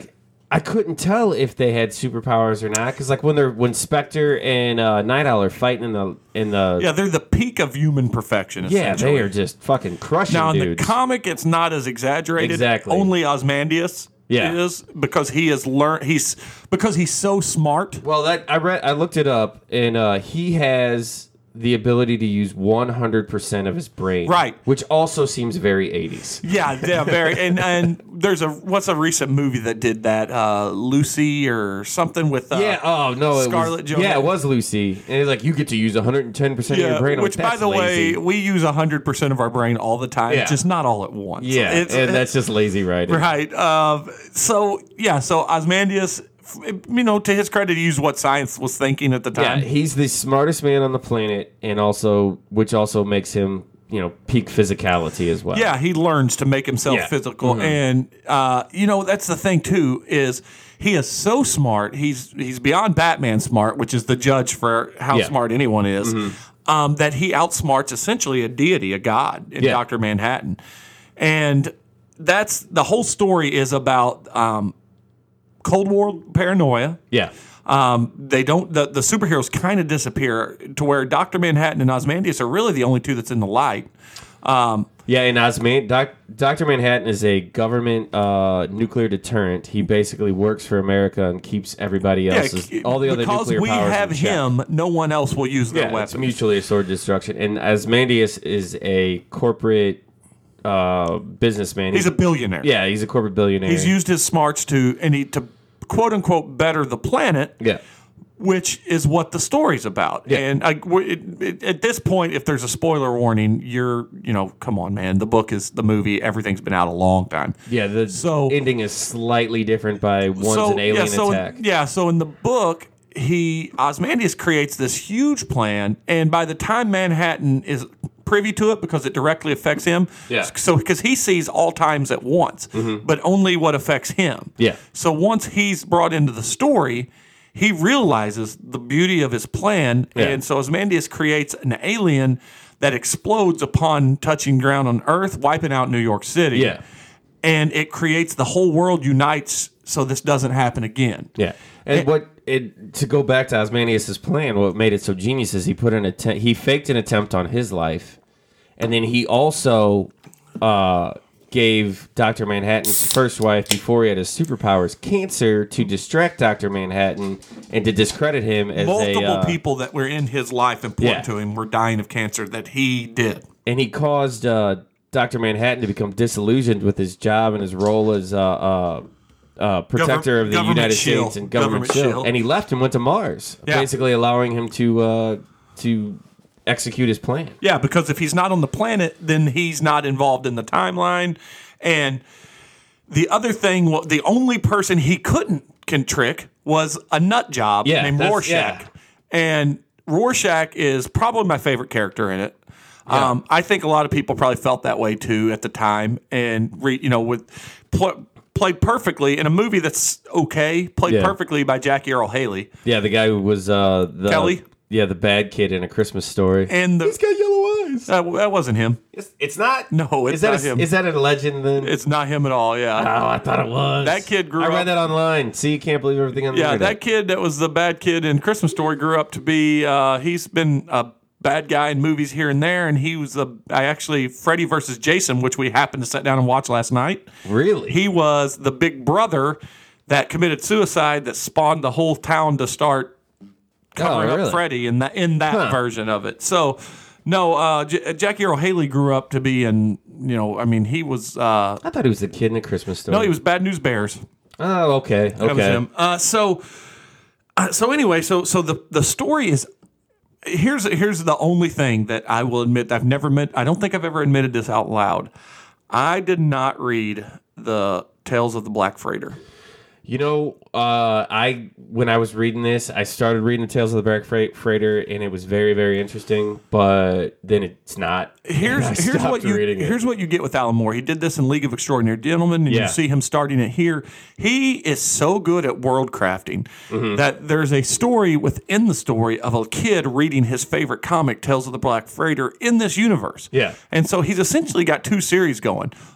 I couldn't tell if they had superpowers or not because, like, when they're when Spectre and uh, Night Owl are fighting in the in the Yeah, they're the peak of human perfection. yeah, Essentially. they are just fucking crushing Now in dudes. the comic, it's not as exaggerated. Exactly. Only Ozymandias Yeah. is because he has learned. He's because he's so smart. well, that I read, I looked it up, and uh, he has the ability to use one hundred percent of his brain, Right. Which also seems very eighties. Yeah, yeah, very. And and there's a what's a recent movie that did that? Uh, Lucy or something with uh, Yeah. Oh no. Scarlett it was, Johansson. Yeah, it was Lucy, and it's like you get to use one hundred ten percent of Yeah, your brain. I'm which, like, by that's the lazy. way, we use one hundred percent of our brain all the time, Yeah. just not all at once. Yeah, It's- and that's just lazy writing. right. Uh, so, yeah, so Ozymandias, you know, to his credit, he used what science was thinking at the Yeah, time. he's the smartest man on the planet, and also, which also makes him, you know, peak physicality as well. Yeah, he learns to make himself Yeah. physical. Mhm. And, uh, you know, that's the thing, too, is he is so smart. He's he's beyond Batman smart, which is the judge for how Yeah. smart anyone is, Mm-hmm. um, that he outsmarts essentially a deity, a god in Yeah. Doctor Manhattan. And that's the whole story is about um, Cold War paranoia. Yeah. Um, they don't the, the superheroes kind of disappear to where Doctor Manhattan and Ozymandias are really the only two that's in the light. Um, Yeah, and Osman, Doc, Doctor Manhattan is a government uh, nuclear deterrent. He basically works for America and keeps everybody else's, c- all the other because nuclear we powers have in check. him, no one else will use their Yeah, it's weapons. mutually assured destruction. And Ozymandias is a corporate uh, businessman. He's a billionaire. yeah, he's a corporate billionaire. He's used his smarts to and he to quote unquote better the planet. yeah. Which is what the story's about. Yeah. And I, we're- it, it, at this point, if there's a spoiler warning, you're, you know, come on, man. The book is the movie. Everything's been out a long time. Yeah, the So- ending is slightly different by one's an alien yeah, so attack. In, yeah, so in the book, he Ozymandias creates this huge plan, and by the time Manhattan is privy to it, because it directly affects him, Yeah. so because he sees all times at once, but only what affects him. Yeah. So once he's brought into the story, he realizes the beauty of his plan, Yeah. and so Ozymandias creates an alien that explodes upon touching ground on Earth, wiping out New York City. Yeah. And it creates the whole world unites so this doesn't happen again. Yeah, and what it to go back to Ozymandias' plan, what made it so genius is he put an attempt, he faked an attempt on his life, and then he also uh, gave Doctor Manhattan's first wife, before he had his superpowers, cancer to distract Doctor Manhattan and to discredit him as Multiple a uh, people that were in his life important Yeah. to him were dying of cancer that he did. and he caused uh, Doctor Manhattan to become disillusioned with his job and his role as uh, uh, uh, protector Gover- of the government United shield. States and government, Government shield. shield. And he left and went to Mars, Yeah. basically allowing him to uh, to execute his plan. Yeah, because if he's not on the planet, then he's not involved in the timeline. And the other thing, well, the only person he couldn't can trick was a nut job Yeah, named that's- Rorschach. yeah. And Rorschach is probably my favorite character in it. Um, I think a lot of people probably felt that way too at the time, and re, you know, with pl- played perfectly in a movie that's okay, played Yeah. perfectly by Jackie Earle Haley. Yeah, the guy who was uh, the Kelly? Yeah, the bad kid in A Christmas Story. And the, He's got yellow eyes. that, that wasn't him. It's, it's not. No, it's is that not a, him. Is that a legend then? It's not him at all. Yeah. oh, I thought it was. That kid grew I read up- that online. See, you can't believe everything on the Yeah, internet. that kid that was the bad kid in Christmas Story grew up to be. Uh, he's been a bad guy in movies here and there, and he was the. I actually Freddy versus Jason, which we happened to sit down and watch last night. Really? He was the big brother that committed suicide that spawned the whole town to start covering Oh, really? up Freddy in that in that Huh. version of it. So. No, uh, J- Jackie Earle Haley grew up to be in, you know, I mean, he was, uh, I thought he was the kid in A Christmas Story. no, he was Bad News Bears. Oh, okay. Okay. That was him. Uh, so, uh, so anyway, so so the the story is here's here's the only thing that I will admit I've never admit I don't think I've ever admitted this out loud. I did not read the Tales of the Black Freighter. You know, uh, I when I was reading this, I started reading the Tales of the Black Freight- Freighter, and it was very, very interesting. But then it's not. Here's And I here's what stopped you reading it. here's what you get with Alan Moore. He did this in League of Extraordinary Gentlemen, and Yeah. you see him starting it here. He is so good at world crafting Mm-hmm. that there's a story within the story of a kid reading his favorite comic, Tales of the Black Freighter, in this universe. Yeah. and so he's essentially got two series going.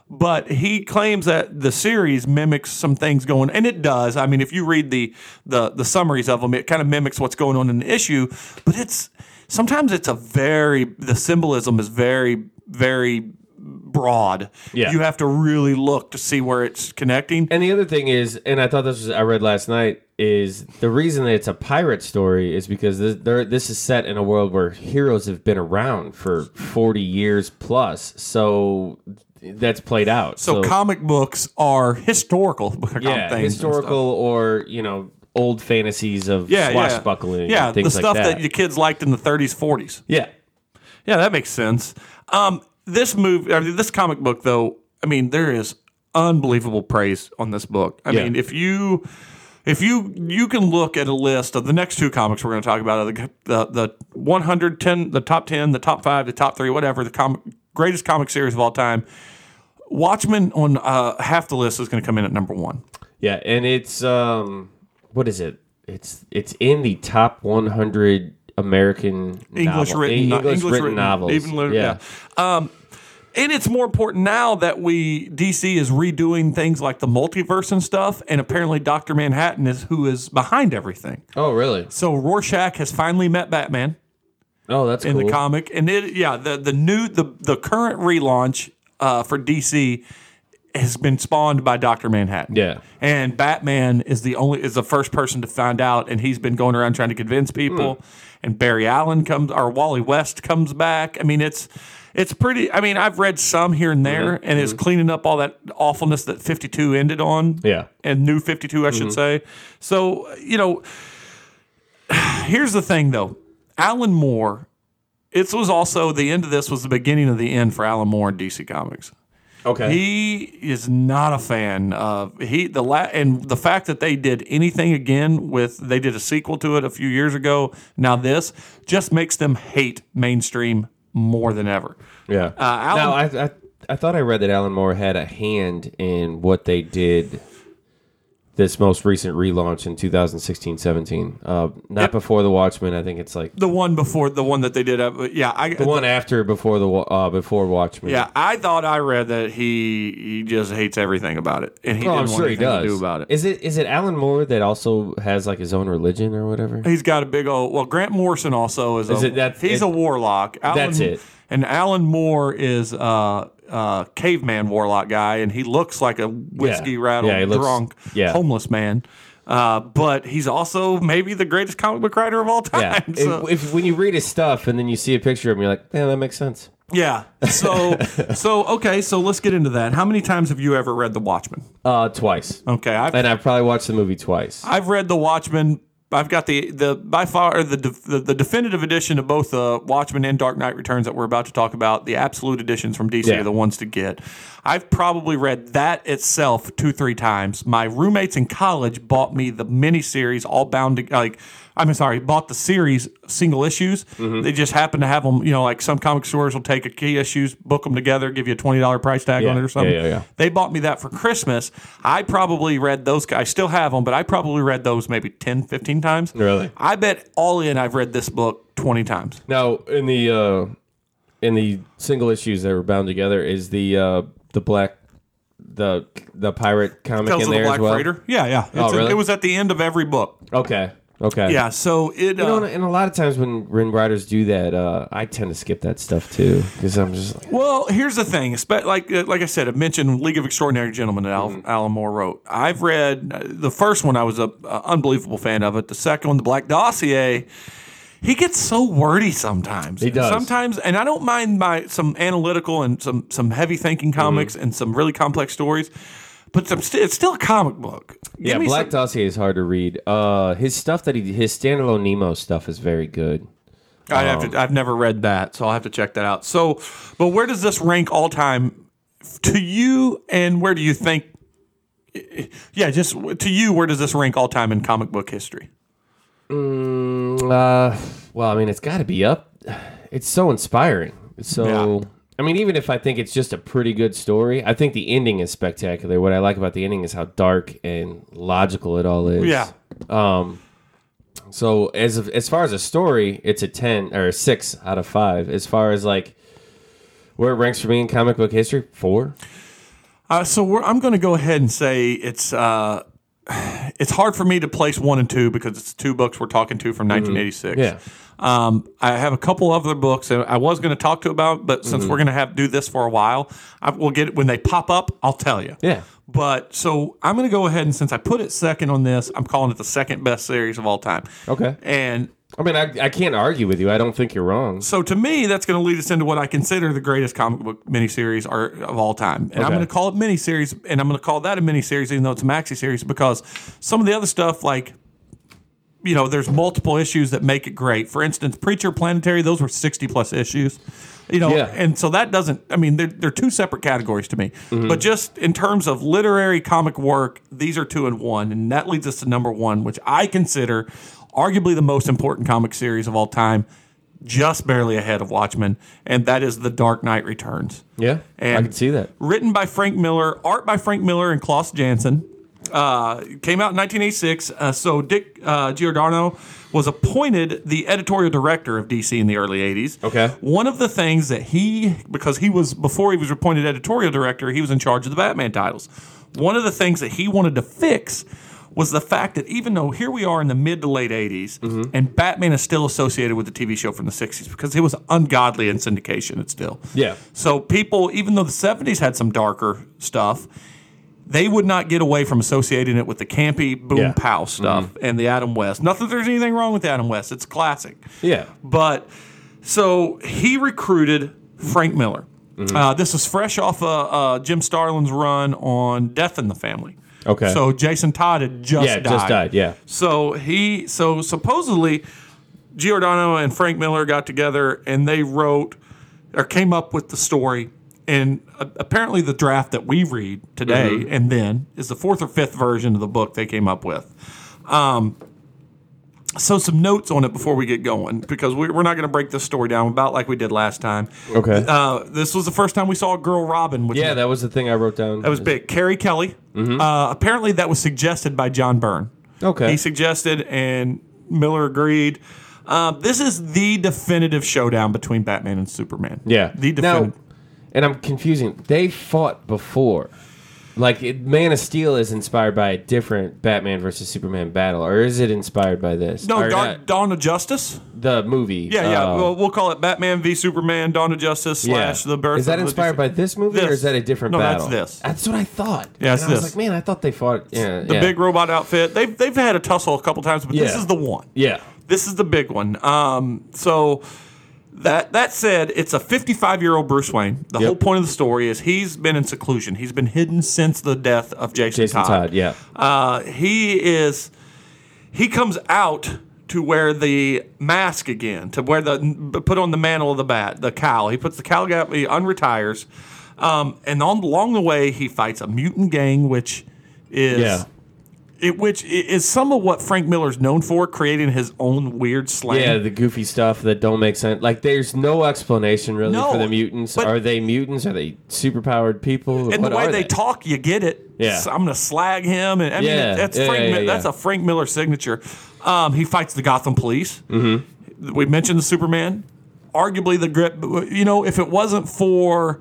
but he claims that the series mimics some things going, and it does. I mean, if you read the the the summaries of them, it kind of mimics what's going on in the issue. But it's sometimes it's a very the symbolism is very very broad. Yeah. You have to really look to see where it's connecting. And the other thing is, and I thought this was I read last night, is the reason that it's a pirate story is because this, there, this is set in a world where heroes have been around for forty years plus. So that's played out. So, so comic books are historical. Yeah, things historical or, you know, old fantasies of yeah, swashbuckling yeah. and things the stuff like that. that your kids liked in the thirties, forties. Yeah. Yeah, that makes sense. Um, this movie, I mean, this comic book, though, I mean, there is unbelievable praise on this book. I Yeah. mean, if you... If you you can look at a list of the next two comics we're going to talk about, the the, the one hundred ten, the top ten, the top five, the top three, whatever, the comic, greatest comic series of all time, Watchmen on uh, half the list is going to come in at number one. Yeah, and it's um, what is it? It's it's in the top one hundred American English novel, written English, English written, written novels. Even literally, yeah. yeah. Um, And it's more important now that we D C is redoing things like the multiverse and stuff, and apparently Doctor Manhattan is who is behind everything. Oh, really? So Rorschach has finally met Batman Oh, that's in cool. the comic, and it yeah the the new the the current relaunch uh, for D C has been spawned by Doctor Manhattan. Yeah. And Batman is the only is the first person to find out, and he's been going around trying to convince people. Mm. And Barry Allen comes, or Wally West comes back. I mean, it's. It's pretty. I mean, I've read some here and there, Mm-hmm. and it's cleaning up all that awfulness that fifty-two ended on. Yeah. And New fifty-two, I should say. So, you know, here's the thing, though. Alan Moore, it was also, the end of this was the beginning of the end for Alan Moore in D C Comics. Okay. He is not a fan of he the la- and the fact that they did anything again with they did a sequel to it a few years ago. Now this just makes them hate mainstream more than ever. Yeah. Uh, Alan, now, I, I I thought I read that Alan Moore had a hand in what they did this most recent relaunch in two thousand sixteen seventeen. Uh, not Yep. before The Watchmen. I think it's like the one before the one that they did. Uh, yeah, I the one after before the Wa- uh, before Watchmen. Yeah, I thought I read that he he just hates everything about it, and he Oh, didn't I'm want sure he anything does. to do about it. Is it is it Alan Moore that also has like his own religion or whatever? He's got a big old. Well, Grant Morrison also is. Is a, it that- he's it- a warlock. Alan, That's it. And Alan Moore is a, a caveman warlock guy, and he looks like a whiskey Yeah. rattled, Yeah, he looks- drunk, yeah. homeless man. Uh, but he's also maybe the greatest comic book writer of all Yeah. time. So, if, if when you read his stuff and then you see a picture of him, you're like, yeah, that makes sense. yeah. So so okay. So let's get into that. How many times have you ever read The Watchmen? Uh, twice. Okay, I've And I've probably watched the movie twice. I've read The Watchmen. I've got the the by far the the, the definitive edition of both the Watchmen and Dark Knight Returns that we're about to talk about. The absolute editions from D C Yeah. are the ones to get. I've probably read that itself two three times. My roommates in college bought me the miniseries, all bound to like. I'm sorry, bought the series single issues. Mm-hmm. They just happen to have them. You know, like some comic stores will take a key issues, book them together, give you a twenty dollar price tag Yeah. on it or something. Yeah, yeah, yeah. They bought me that for Christmas. I probably read those. I still have them, but I probably read those maybe ten, fifteen times. Really? I bet all in I've read this book twenty times. Now, in the uh, in the single issues that were bound together, is the uh, the black the the pirate comic Tales in of the there Black as well? Freighter. Yeah, yeah. It's Oh, a- really? it was at the end of every book. Okay. Okay. Yeah, so it. You know, Uh, and a lot of times when when writers do that, uh, I tend to skip that stuff too because I'm just like, well, here's the thing. Espe- Like uh, like I said, I mentioned League of Extraordinary Gentlemen that Al- Mm-hmm. Alan Moore wrote. I've read uh, the first one. I was a, a unbelievable fan of it. The second one, The Black Dossier. He gets so wordy sometimes. He does. Sometimes, and I don't mind my some analytical and some some heavy thinking comics Mm-hmm. and some really complex stories, but some st- it's still a comic book. Give yeah, me Black some- Dossier is hard to read. Uh, his stuff that he his standalone Nemo stuff is very good. I have to, I've never read that, so I'll have to check that out. So, but where does this rank all time to you, and where do you think? Yeah, just to you, where does this rank all time in comic book history? Mm, uh, well, I mean, it's got to be up. It's so inspiring. So, Yeah. I mean, even if I think it's just a pretty good story, I think the ending is spectacular. What I like about the ending is how dark and logical it all is. Yeah. Um. So as of, as far as a story, it's a ten or a six out of five. As far as like where it ranks for me in comic book history, four. Uh, so we're, I'm going to go ahead and say it's uh, it's hard for me to place one and two because it's two books we're talking to from nineteen eighty-six. Yeah. Um, I have a couple other books that I was going to talk to about, but since Mm-hmm. we're going to have do this for a while, I will get it when they pop up. I'll tell you. Yeah. But so I'm going to go ahead and since I put it second on this, I'm calling it the second best series of all time. Okay. And I mean, I, I can't argue with you. I don't think you're wrong. so to me, that's going to lead us into what I consider the greatest comic book miniseries are, of all time. And I'm Okay. going to call it miniseries, and I'm going to call that a miniseries, even though it's a maxi series, because some of the other stuff, like, you know, there's multiple issues that make it great. For instance, Preacher Planetary, those were sixty plus issues. You know, Yeah. and so that doesn't, I mean, they're, they're two separate categories to me. Mm-hmm. But just in terms of literary comic work, these are two and one. And that leads us to number one, which I consider arguably the most important comic series of all time, just barely ahead of Watchmen, and that is The Dark Knight Returns. Yeah, And I can see that. Written by Frank Miller, art by Frank Miller and Klaus Janson. Uh, came out in nineteen eighty-six. Uh, so Dick uh, Giordano was appointed the editorial director of D C in the early eighties. Okay. One of the things that he, because he was, before he was appointed editorial director, he was in charge of the Batman titles. One of the things that he wanted to fix was the fact that even though here we are in the mid to late eighties, Mm-hmm. and Batman is still associated with the T V show from the sixties because it was ungodly in syndication, it's still. Yeah. So people, even though the seventies had some darker stuff, they would not get away from associating it with the campy boom Yeah. pow stuff and the Adam West. Not that there's anything wrong with Adam West. It's classic. Yeah. But so he recruited Frank Miller. Mm-hmm. Uh, this is fresh off uh, uh, Jim Starlin's run on Death in the Family. Okay. So Jason Todd had just Yeah, died. just died, yeah. So he, so supposedly Giordano and Frank Miller got together and they wrote or came up with the story. And uh, apparently the draft that we read today Mm-hmm. and then is the fourth or fifth version of the book they came up with. Um, so some notes on it before we get going, because we, we're not going to break this story down about like we did last time. Okay. Uh, this was the first time we saw a girl Robin. Which Yeah, was, that was the thing I wrote down. that was big. Carrie Kelly. Uh, apparently that was suggested by John Byrne. Okay. He suggested and Miller agreed. Uh, this is the definitive showdown between Batman and Superman. Yeah. The Now, definitive. and I'm confusing. They fought before. Like, it, Man of Steel is inspired by a different Batman versus Superman battle, or is it inspired by this? No, Or Dawn, not- Dawn of Justice? the movie. Yeah, yeah. uh, well, we'll call it Batman v Superman, Dawn of Justice slash the birth Is that of the inspired D C. by this movie, or This. is that a different No, that's battle? this. That's what I thought. Yeah, it's and I was this. like, man, I thought they fought. Yeah, The yeah. big robot outfit. They've, they've had a tussle a couple times, but this Yeah. is the one. Yeah. This is the big one. Um, so that that said, it's a fifty-five-year-old Bruce Wayne. The Yep. whole point of the story is he's been in seclusion. He's been hidden since the death of Jason, Jason Todd. Yeah. Uh, he is. He comes out to wear the mask again, to wear the put on the mantle of the bat, the cowl. He puts the cowl up. He unretires, um, and on along the way he fights a mutant gang, which is. Yeah. It, which is some of what Frank Miller's known for, creating his own weird slang. Yeah, the goofy stuff that don't make sense. Like, there's no explanation really No, for the mutants. but- Are they mutants? Are they superpowered people? and What the way are they talk, you get it. Yeah. So I'm going to slag him, and I mean Yeah, that's yeah, Frank. yeah, Mi- yeah. That's a Frank Miller signature. Um, he fights the Gotham Police. Mm-hmm. We mentioned the Superman. Arguably the grip. You know, if it wasn't for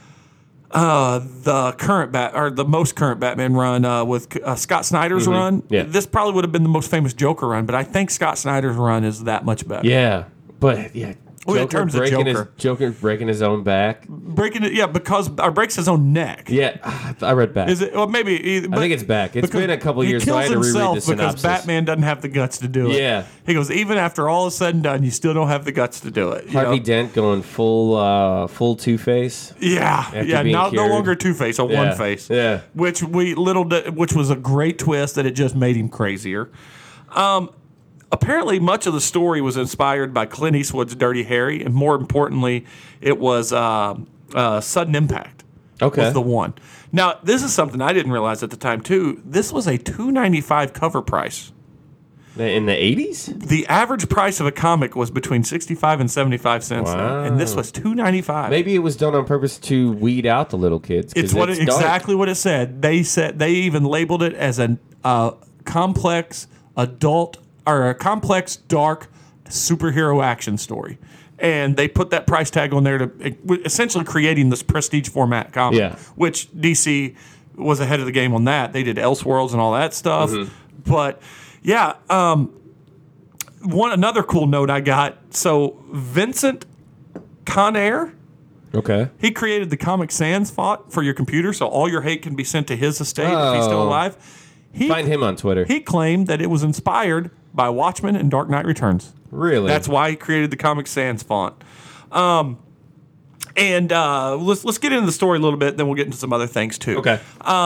uh, the current bat or the most current Batman run uh, with uh, Scott Snyder's run, Yeah. this probably would have been the most famous Joker run. But I think Scott Snyder's run is that much better. Yeah, but yeah. Well, in Joker terms of breaking Joker. his Joker breaking his own back. Breaking it, yeah, because or breaks his own neck. Yeah, I read back. Is it? Well, maybe. He, I think it's back. It's because been a couple he years, so I kills had to reread himself the because synopsis. Batman doesn't have the guts to do it. Yeah. He goes, even after all is said and done, you still don't have the guts to do it. you Harvey know? Dent going full uh, full Two Face. Yeah, yeah. being Now, no cured. longer Two Face, a Yeah, One Face. yeah. Which we little, di- which was a great twist that it just made him crazier. Um, apparently, much of the story was inspired by Clint Eastwood's Dirty Harry, and more importantly, it was uh, uh, Sudden Impact. Okay. Was the one. Now, this is something I didn't realize at the time too. This was a two ninety-five cover price. In the eighties? The average price of a comic was between sixty-five and seventy-five cents, Wow. and this was two ninety-five. Maybe it was done on purpose to weed out the little kids. 'cause It's what it, dark. exactly what it said. They said they even labeled it as a uh, complex adult or a complex dark superhero action story. And they put that price tag on there to essentially creating this prestige format comic, Yeah. which D C was ahead of the game on that. They did Elseworlds and all that stuff. Mm-hmm. But yeah, um, one another cool note I got. So Vincent Conair, Okay. he created the Comic Sans font for your computer, so all your hate can be sent to his estate if he's still Oh. alive. He, Find him on Twitter. He claimed that it was inspired by Watchmen and Dark Knight Returns. Really? That's why he created the Comic Sans font. Um, and uh, let's let's get into the story a little bit, then we'll get into some other things too. Okay.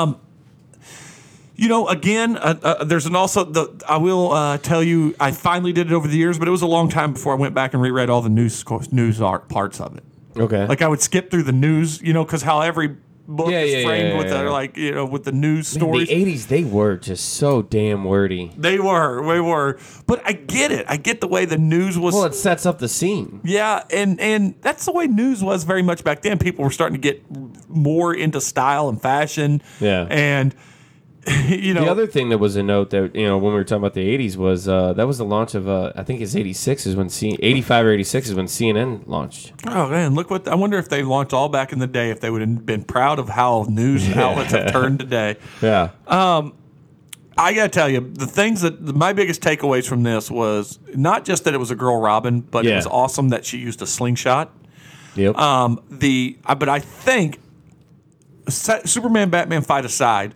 You know, again, uh, uh, there's an also the I will uh, tell you I finally did it over the years, but it was a long time before I went back and reread all the news news art parts of it. Okay. Like I would skip through the news, you know, because how every book Yeah, is yeah, framed yeah, with yeah. the like you know with the news In stories. the eighties, they were just so damn wordy. They were, they were, but I get it. I get the way the news was. Well, it sets up the scene. Yeah, and and that's the way news was very much back then. People were starting to get more into style and fashion. Yeah. And you know, The other thing that was a note that, you know, when we were talking about the eighties was uh, that was the launch of, uh, I think it's eighty-six is when C- eighty-five or eighty-six is when C N N launched. oh man, look what I wonder if they launched all back in the day. If they would have been proud of how news outlets have turned today. Yeah. I gotta tell you, the things that my biggest takeaways from this was not just that it was a girl Robin, but it Yeah. was awesome that she used a slingshot. Yep. Um, the uh, but I think Sa- Superman Batman fight aside,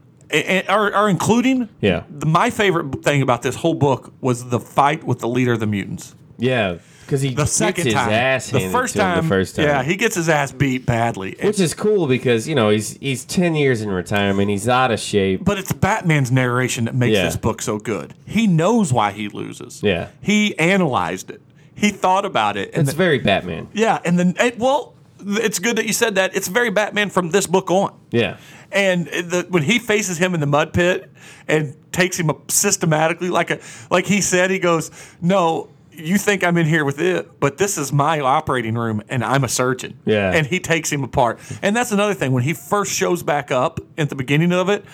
and, are, are including Yeah. the, my favorite thing about this whole book was the fight with the leader of the mutants. yeah. Because he The gets second his time, ass the handed first to him time, the first time. yeah, he gets his ass beat badly. Which is cool because, you know, he's he's ten years in retirement. He's out of shape. But it's Batman's narration that makes Yeah. this book so good. He knows why he loses. Yeah. He analyzed it. He thought about it. And It's the- very Batman. yeah, and then it, well, it's good that you said that. It's very Batman from this book on. Yeah. And the, when he faces him in the mud pit and takes him up systematically, like a like he said, he goes, "No, you think I'm in here with it, but this is my operating room, and I'm a surgeon." Yeah. And he takes him apart. And that's another thing. When he first shows back up at the beginning of it,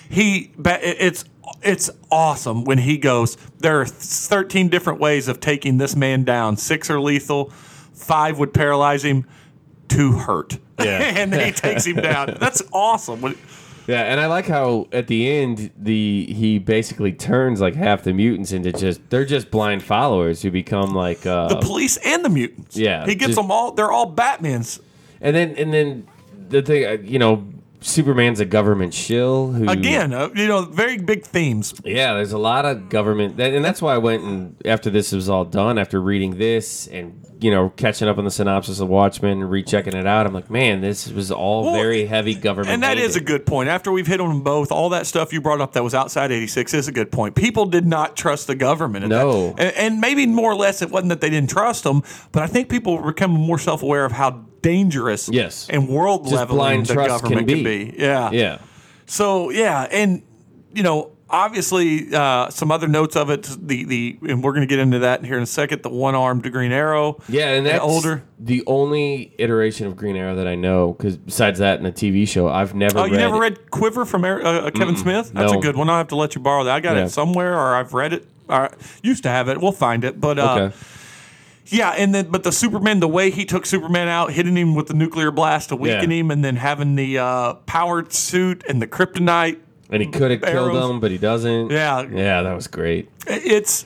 he ba- it's it's awesome when he goes, "There are thirteen different ways of taking this man down. Six are lethal, five would paralyze him, two hurt." Yeah. And then he takes him down. That's awesome. When- Yeah, and I like how at the end the he basically turns like half the mutants into just they're just blind followers who become like uh the police and the mutants. Yeah, he gets just- them all. They're all Batmans. and then and then the thing uh, you know Superman's a government shill who Again, uh, you know, very big themes. Yeah, there's a lot of government, that, and that's why I went and after this was all done, after reading this and you know catching up on the synopsis of Watchmen and rechecking it out, I'm like, man, this was all Well, very heavy government. And that is a hated. good point. After we've hit on them both, all that stuff you brought up that was outside eighty-six is a good point. People did not trust the government. at No. that. And, and maybe more or less it wasn't that they didn't trust them, but I think people become more self-aware of how dangerous Yes. and world Just leveling blind the trust government can can be. be. Yeah. Yeah. So yeah, and you know, obviously, uh, some other notes of it. The the and we're going to get into that here in a second. The one armed Green Arrow. Yeah, and the that's older. the only iteration of Green Arrow that I know. Because besides that, in the T V show, I've never. Oh, read you never read Quiver from uh, uh, Kevin Smith? That's no. a good one. I'll have to let you borrow that. I got Yeah. it somewhere, or I've read it. Or used to have it. We'll find it. But uh, Okay. yeah, and then but the Superman, the way he took Superman out, hitting him with the nuclear blast to weaken Yeah. him, and then having the uh, powered suit and the kryptonite. And he could have killed Arrows. him, but he doesn't. Yeah. Yeah, that was great. It's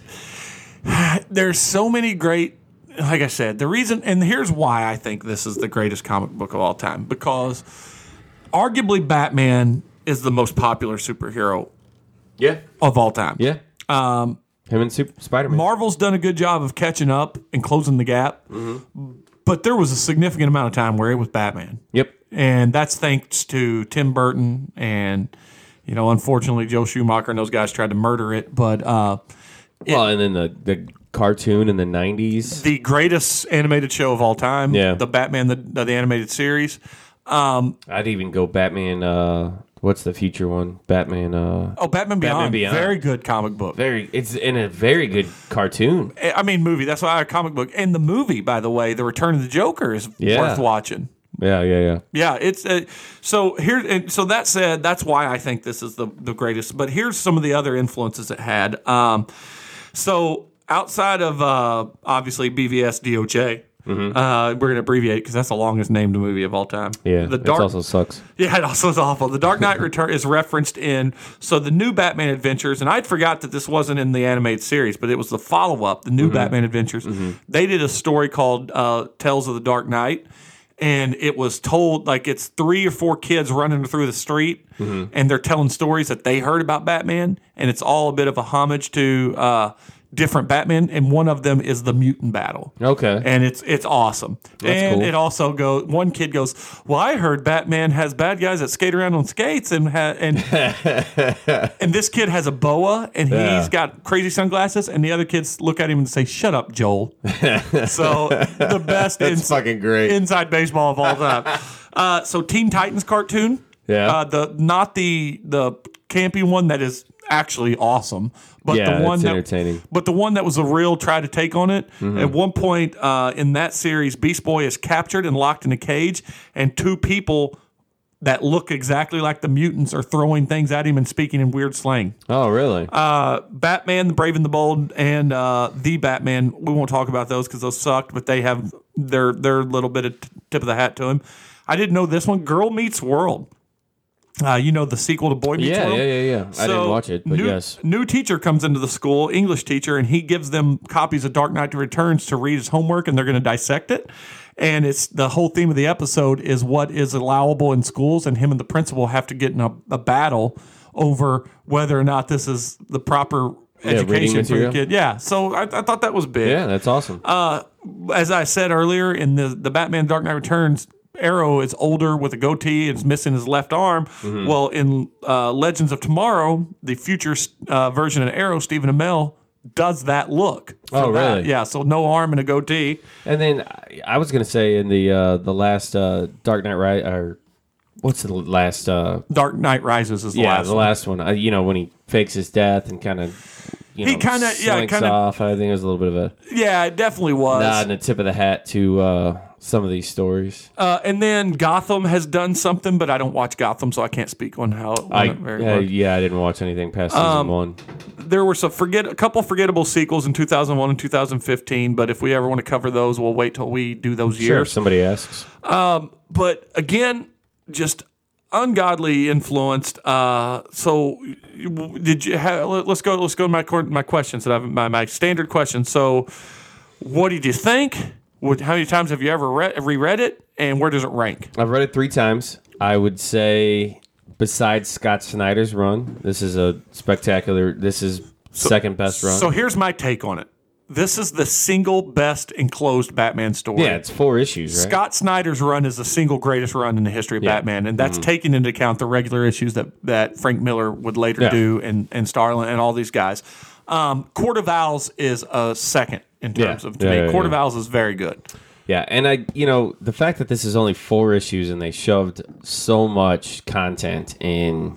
there's so many great, like I said, the reason, and here's why I think this is the greatest comic book of all time, because arguably Batman is the most popular superhero Yeah. of all time. Yeah. Um, Him and Super- Spider-Man. Marvel's done a good job of catching up and closing the gap, Mm-hmm. but there was a significant amount of time where it was Batman. Yep. And that's thanks to Tim Burton and, you know, unfortunately Joe Schumacher and those guys tried to murder it, but uh, Well, and then the, the cartoon in the nineties. the greatest animated show of all time, Yeah. the Batman, the, the animated series. I'd even go Batman. Uh, what's the future one? Batman. Uh, Oh, Batman Beyond, Batman Beyond. very good comic book. very. It's in a very good cartoon. I mean, movie. That's why I comic book. And the movie, by the way, The Return of the Joker is Yeah. worth watching. Yeah, yeah, yeah. Yeah, it's uh, so here. And so that said, that's why I think this is the the greatest. But here's some of the other influences it had. Um, so outside of uh, obviously B V S D O J, mm-hmm. uh, we're going to abbreviate because that's the longest named movie of all time. Yeah, the it Dark, also sucks. Yeah, it also is awful. The Dark Knight Return is referenced in so the new Batman Adventures, and I'd forgot that this wasn't in the animated series, but it was the follow up, the new mm-hmm. Batman Adventures. Mm-hmm. They did a story called uh, Tales of the Dark Knight. And it was told like it's three or four kids running through the street, mm-hmm. and they're telling stories that they heard about Batman, and it's all a bit of a homage to uh, different Batman, and one of them is the mutant battle. Okay, and it's it's awesome. That's and cool. It also goes. One kid goes, "Well, I heard Batman has bad guys that skate around on skates, and ha- and and this kid has a boa, and yeah. he's got crazy sunglasses, and the other kids look at him and say, "Shut up, Joel." So the best. That's ins- fucking great. Inside baseball of all time. uh, so Teen Titans cartoon. Yeah. Uh, the not the the campy one that is actually awesome, but yeah, the one it's that entertaining. but the one that was a real try to take on it. Mm-hmm. At one point uh, in that series, Beast Boy is captured and locked in a cage, and two people that look exactly like the mutants are throwing things at him and speaking in weird slang. Oh, really? Uh, Batman, the Brave and the Bold, and uh, the Batman. We won't talk about those because those sucked, but they have their their little bit of t- tip of the hat to him. I didn't know this one. Girl Meets World. Uh, you know, the sequel to Boy Meets yeah, World? Yeah, yeah, yeah, So I didn't watch it, but new, yes. New teacher comes into the school, English teacher, and he gives them copies of Dark Knight Returns to read as homework, and they're going to dissect it. And it's the whole theme of the episode is what is allowable in schools, and him and the principal have to get in a, a battle over whether or not this is the proper yeah, education for your kid. Yeah, so I, I thought that was big. Yeah, that's awesome. Uh, as I said earlier, in the, the Batman Dark Knight Returns, Arrow is older with a goatee and is missing his left arm. Mm-hmm. Well, in uh, Legends of Tomorrow, the future uh, version of Arrow, Stephen Amell, does that look. Oh, that. really? Yeah, so no arm and a goatee. And then I was going to say in the uh, the last uh, Dark Knight Rise, or what's the last? Uh, Dark Knight Rises is the yeah, last the one. last one. Uh, you know, when he fakes his death and kind of, you know, he kind of, yeah, kind of off. I think it was a little bit of a yeah, it definitely was. nod and a tip of the hat to uh, some of these stories. Uh, and then Gotham has done something, but I don't watch Gotham, so I can't speak on how it I, went very uh, well. yeah, I didn't watch anything past season Um, one. There were some forget a couple forgettable sequels in two thousand one and two thousand fifteen, but if we ever want to cover those, we'll wait till we do those Sure, years. if somebody asks. Um, but again, just ungodly influenced. Uh, so did you have, let's go let's go to my my questions that I've my, my standard questions. So what did you think? What, how many times have you ever read, reread it, and where does it rank? I've read it three times. I would say, besides Scott Snyder's run, this is a spectacular. This is So- second best run. So here's my take on it. This is the single best enclosed Batman story. Yeah, it's four issues, right? Scott Snyder's run is the single greatest run in the history of Yeah. Batman, and that's mm-hmm. taking into account the regular issues that, that Frank Miller would later Yeah. do, and, and Starlin and all these guys. Um, Court of Owls is a second in terms Yeah. of, to Yeah, me, yeah, Court yeah. of Owls is very good. Yeah, and I, you know, the fact that this is only four issues and they shoved so much content in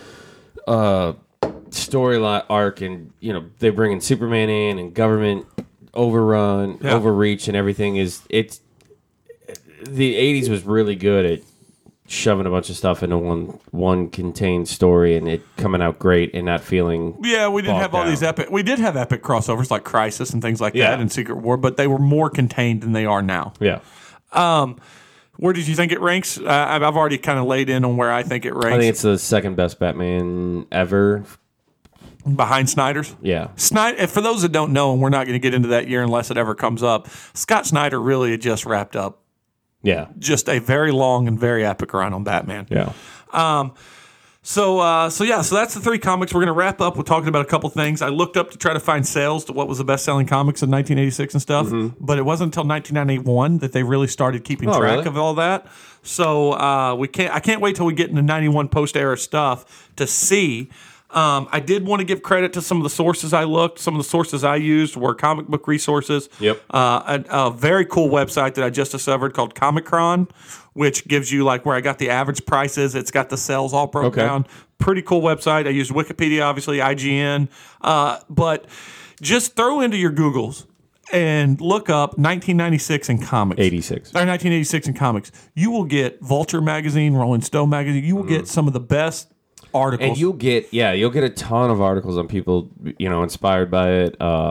uh storyline arc, and you know they bring in Superman in and government overrun, Yeah. overreach, and everything is it's the eighties was really good at shoving a bunch of stuff into one one contained story and it coming out great and not feeling Yeah, we didn't bogged have all down. these epic. We did have epic crossovers like Crisis and things like Yeah. that, and Secret War, but they were more contained than they are now. Yeah. Um, where did you think it ranks? Uh, I've I've already kind of laid in on where I think it ranks. I think it's the second best Batman ever. Behind Snyder's. Yeah. Snyder, for those that don't know, and we're not going to get into that year unless it ever comes up, Scott Snyder really had just wrapped up Yeah. just a very long and very epic run on Batman. Yeah. Um, so, uh, so yeah, so that's the three comics. We're going to wrap up with talking about a couple things. I looked up to try to find sales to what was the best-selling comics in nineteen eighty-six and stuff, mm-hmm. but it wasn't until nineteen ninety-one that they really started keeping Oh, track really? of all that. So uh, we can't. I can't wait till we get into ninety-one post-era stuff to see. Um, I did want to give credit to some of the sources I looked. Some of the sources I used were comic book resources. Yep. Uh, a, a very cool website that I just discovered called Comicron, which gives you like where I got the average prices. It's got the sales all broke Okay. down. Pretty cool website. I used Wikipedia, obviously, I G N. Uh, but just throw into your Googles and look up nineteen ninety-six in comics. eighty-six. Or nineteen eighty-six in comics. You will get Vulture magazine, Rolling Stone magazine. You will get some of the best articles. And you'll get, yeah, you'll get a ton of articles on people, you know, inspired by it. Uh,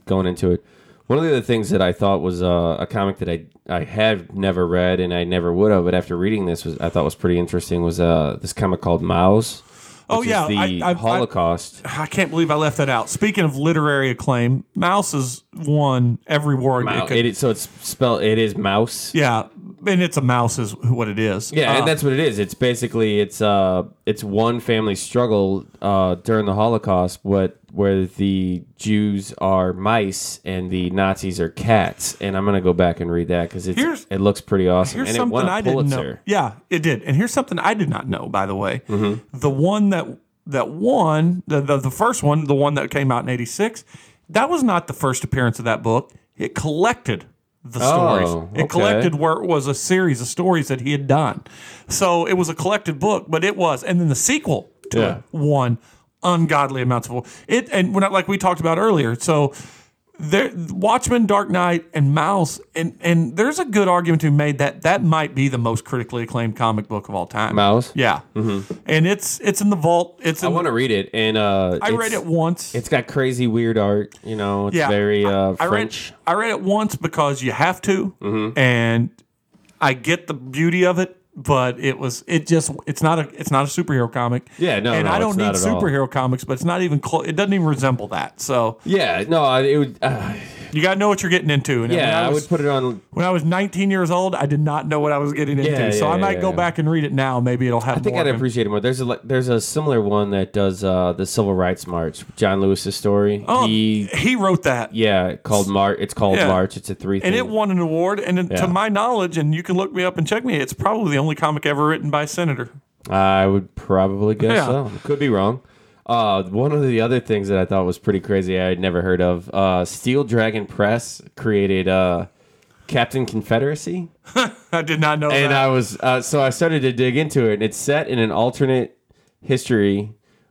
going into it. One of the other things that I thought was uh, a comic that I I had never read and I never would have, but after reading this, was I thought was pretty interesting. Was uh, this comic called Maus? Oh yeah, the I, I, Holocaust. I, I can't believe I left that out. Speaking of literary acclaim, Mouse has won every word. Mouse. It could, It is, so it's spelled. It is mouse. yeah, and it's a mouse is what it is. Yeah, Uh, and that's what it is. It's basically it's uh it's one family struggle uh during the Holocaust, what where the Jews are mice and the Nazis are cats. And I'm gonna go back and read that because Here's- it looks pretty awesome. Here's and it something won a I didn't know. Pulitzer. Yeah, it did. And here's something I did not know, by the way. Mm-hmm. The one that that won, the, the the first one, the one that came out in eighty-six, that was not the first appearance of that book. It collected the stories. Oh, It okay. collected where it was a series of stories that he had done. So it was a collected book, but it was. And then the sequel to Yeah. it won ungodly amounts of it. And when I, like we talked about earlier, so there, Watchmen, Dark Knight, and Mouse, and and there's a good argument to be made that that might be the most critically acclaimed comic book of all time. Mouse? Yeah, mm-hmm. And it's it's in the vault. It's I in, want to read it, and uh, I it's- read it once. It's got crazy weird art. You know, it's Yeah, very uh, I read, French. I read it once because you have to, Mm-hmm. and I get the beauty of it. But it was it just it's not a it's not a superhero comic. Yeah, no, and no, I don't it's need not at all. superhero comics, but it's not even close. It doesn't even resemble that. So Yeah, no, I, it would. Uh, you got to know what you're getting into. And when yeah, I, was, would put it on. When I was nineteen years old, I did not know what I was getting into. Yeah, so yeah, I might yeah, go yeah. back and read it now. Maybe it'll have I think more. I'd of it. appreciate it more. There's a le- there's a similar one that does uh, the Civil Rights March, John Lewis's story. Oh, he, he wrote that. yeah, called March. It's called Yeah. March. It's a three. And thing. it won an award. And it- Yeah. to my knowledge, and you can look me up and check me, it's probably the only comic ever written by a senator. I would probably guess Yeah. so. Could be wrong. Uh, one of the other things that I thought was pretty crazy, I had never heard of. Uh, Steel Dragon Press created uh, Captain Confederacy. I did not know And that. I was uh, so I started to dig into it, and it's set in an alternate history,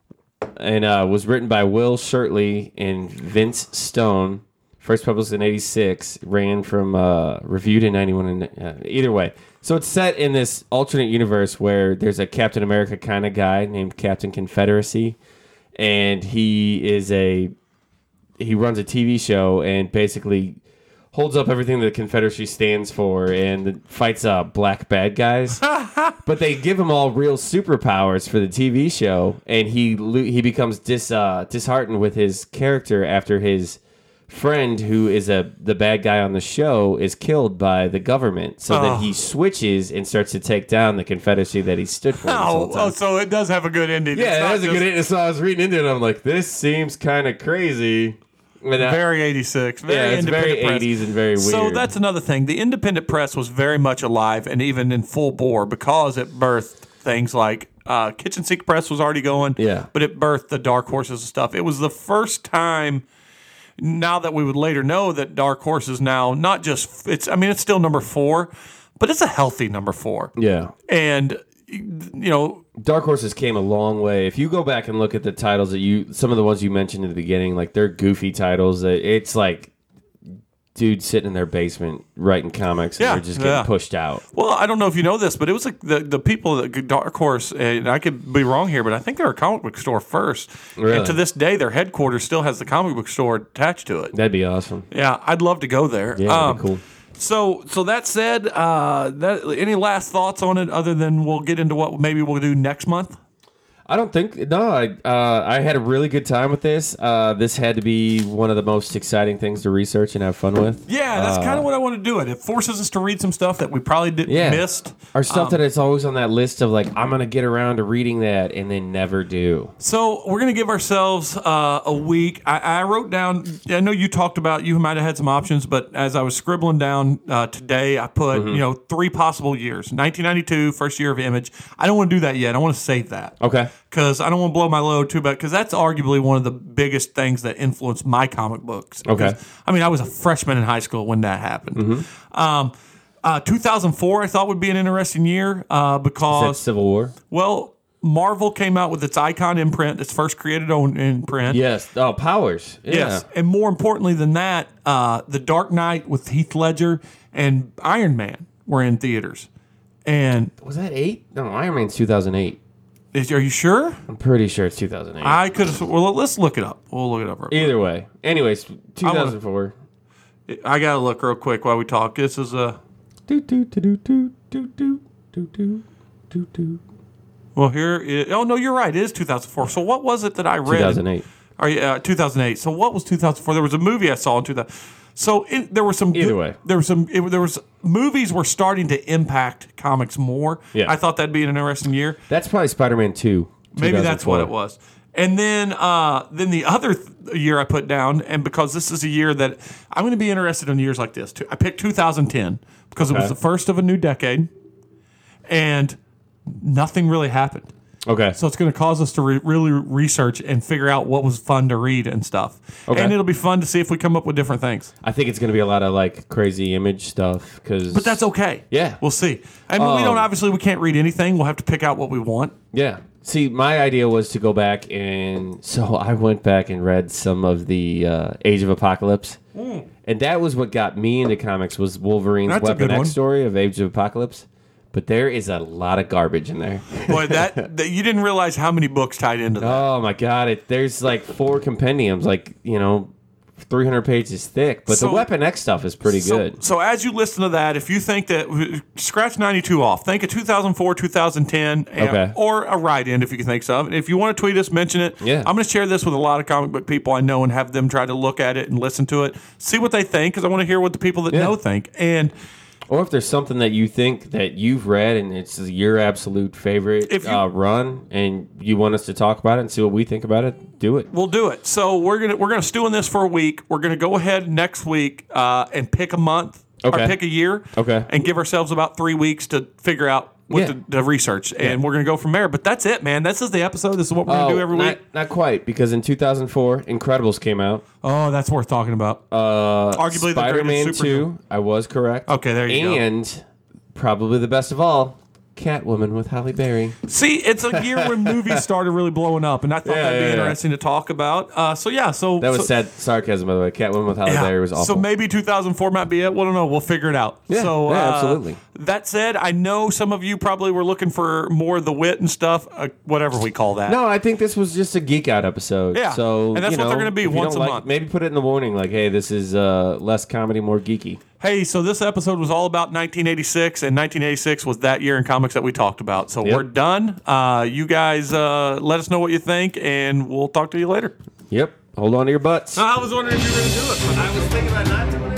and uh, was written by Will Shirtley and Vince Stone. First published in eighty-six, ran from uh, reviewed in ninety-one. And uh, either way, so it's set in this alternate universe where there's a Captain America kind of guy named Captain Confederacy, and he is a he runs a T V show and basically holds up everything that the Confederacy stands for and fights uh, black bad guys. But they give him all real superpowers for the T V show, and he lo- he becomes dis uh, disheartened with his character after his friend, who is a the bad guy on the show, is killed by the government. So Oh. then he switches and starts to take down the Confederacy that he stood for. This whole Oh, time. oh, so it does have a good ending. It's Yeah, that not was a just good. So I was reading into it, and I'm like, this seems kind of crazy. And I- Very eighty-six. Very yeah, it's very independent press. eighties and very weird. So that's another thing. The independent press was very much alive and even in full bore because it birthed things like uh, Kitchen Sink Press was already going. Yeah. But it birthed the Dark Horses and stuff. It was the first time. Now that we would later know that Dark Horse is now not just it's. I mean, it's still number four, but it's a healthy number four. yeah. And you know, Dark Horses came a long way. If you go back and look at the titles that you, some of the ones you mentioned in the beginning, like they're goofy titles. That it's like dudes sitting in their basement writing comics, and Yeah, they're just getting yeah. pushed out. well, I don't know if you know this, but it was like the the people that Dark Horse, and I could be wrong here, but I think they're a comic book store first. Really? And to this day, their headquarters still has the comic book store attached to it. That'd be awesome. Yeah, I'd love to go there. Yeah, that'd Um, be cool. So, so that said, uh, that any last thoughts on it other than we'll get into what maybe we'll do next month? I don't think no. I uh, I had a really good time with this. Uh, this had to be one of the most exciting things to research and have fun with. Yeah, that's kind of what I want to do. It it forces us to read some stuff that we probably did Yeah. missed. Or stuff that is always on that list of like I'm gonna get around to reading that and then never do. So we're gonna give ourselves uh, a week. I, I wrote down. I know you talked about you might have had some options, but as I was scribbling down uh, today, I put Mm-hmm. you know three possible years: nineteen ninety-two, first year of Image. I don't want to do that yet. I want to save that. Okay. Because I don't want to blow my load too bad. Because that's arguably one of the biggest things that influenced my comic books. Okay. 'Cause, I mean, I was a freshman in high school when that happened. Mm-hmm. Um, uh, two thousand four, I thought would be an interesting year uh, Is that because, Civil War? well, Marvel came out with its Icon imprint, its first created own imprint. Yes. Oh, Powers. Yeah. Yes, and more importantly than that, uh, The Dark Knight with Heath Ledger and Iron Man were in theaters. And Was that eight? No, Iron Man's two thousand eight. Is, are you sure? I'm pretty sure it's two thousand eight. I could have. Well, let's look it up. We'll look it up. Real quick. Either way. Anyways, two thousand four. I gotta look real quick while we talk. This is a. Do do do do do do do do do do do. Well, here. Is, oh no, you're right. It is two thousand four. So what was it that I read? two thousand eight. Are you, uh, two thousand eight. So what was two thousand four? There was a movie I saw in two thousand. So it, there were some. Either good, way, there was some. It, there was movies were starting to impact comics more. Yeah. I thought that'd be an interesting year. That's probably Spider-Man two. Maybe that's what it was. And then, uh, then the other th- year I put down, and because this is a year that I'm going to be interested in years like this too. I picked two thousand ten because it was Okay. the first of a new decade, and nothing really happened. Okay. So it's going to cause us to re- really research and figure out what was fun to read and stuff. Okay. And it'll be fun to see if we come up with different things. I think it's going to be a lot of like crazy image stuff because. But that's okay. Yeah. We'll see. I mean, we don't Um, obviously we can't read anything. We'll have to pick out what we want. Yeah. See, my idea was to go back and so I went back and read some of the uh, Age of Apocalypse, mm. and that was what got me into comics was Wolverine's That's a Weapon good X one. story of Age of Apocalypse. But there is a lot of garbage in there. Boy, that, that you didn't realize how many books tied into that. Oh my god! It there's like four compendiums, like you know, three hundred pages thick. But So- the Weapon X stuff is pretty So, good. so as you listen to that, if you think that scratch ninety-two off, think of two thousand four, two thousand ten, and- Okay. or a write-in if you can think so. If you want to tweet us, mention it. Yeah. I'm going to share this with a lot of comic book people I know and have them try to look at it and listen to it, see what they think, because I want to hear what the people that Yeah. know think. And Or if there's something that you think that you've read and it's your absolute favorite If you- uh, run, and you want us to talk about it and see what we think about it, do it. we'll do it. So we're gonna we're gonna stew on this for a week. We're gonna go ahead next week uh, and pick a month Okay. or pick a year. Okay. And give ourselves about three weeks to figure out what Yeah. the, the research, and we're gonna go from there. But that's it, man. This is the episode. This is what we're gonna do every Oh, not, week. not quite, because in two thousand four, Incredibles came out. Oh, that's worth talking about. Uh, Arguably the Spider-Man greatest superhero. two, I was correct. Okay, there you go. And probably the best of all, Catwoman with Halle Berry. See, it's a year when movies started really blowing up, and I thought Yeah, that'd be yeah, yeah. interesting to talk about. Uh, so yeah, so That was so, sad sarcasm, by the way. Catwoman with Halle yeah. Berry was awful. So maybe two thousand four might be it. Well, I don't know. We'll figure it out. Yeah, so, yeah, uh, absolutely. That said, I know some of you probably were looking for more of the wit and stuff, uh, whatever we call that. No, I think this was just a geek out episode. Yeah, So, and that's you what know, they're gonna be if you once don't a like- month. Maybe put it in the warning, like, hey, this is uh, less comedy, more geeky. Hey, so this episode was all about nineteen eighty-six, and nineteen eighty-six was that year in comics that we talked about. So Yep. we're done. Uh, you guys uh, let us know what you think, and we'll talk to you later. Yep. Hold on to your butts. I was wondering if you were going to do it. I was thinking about not doing it.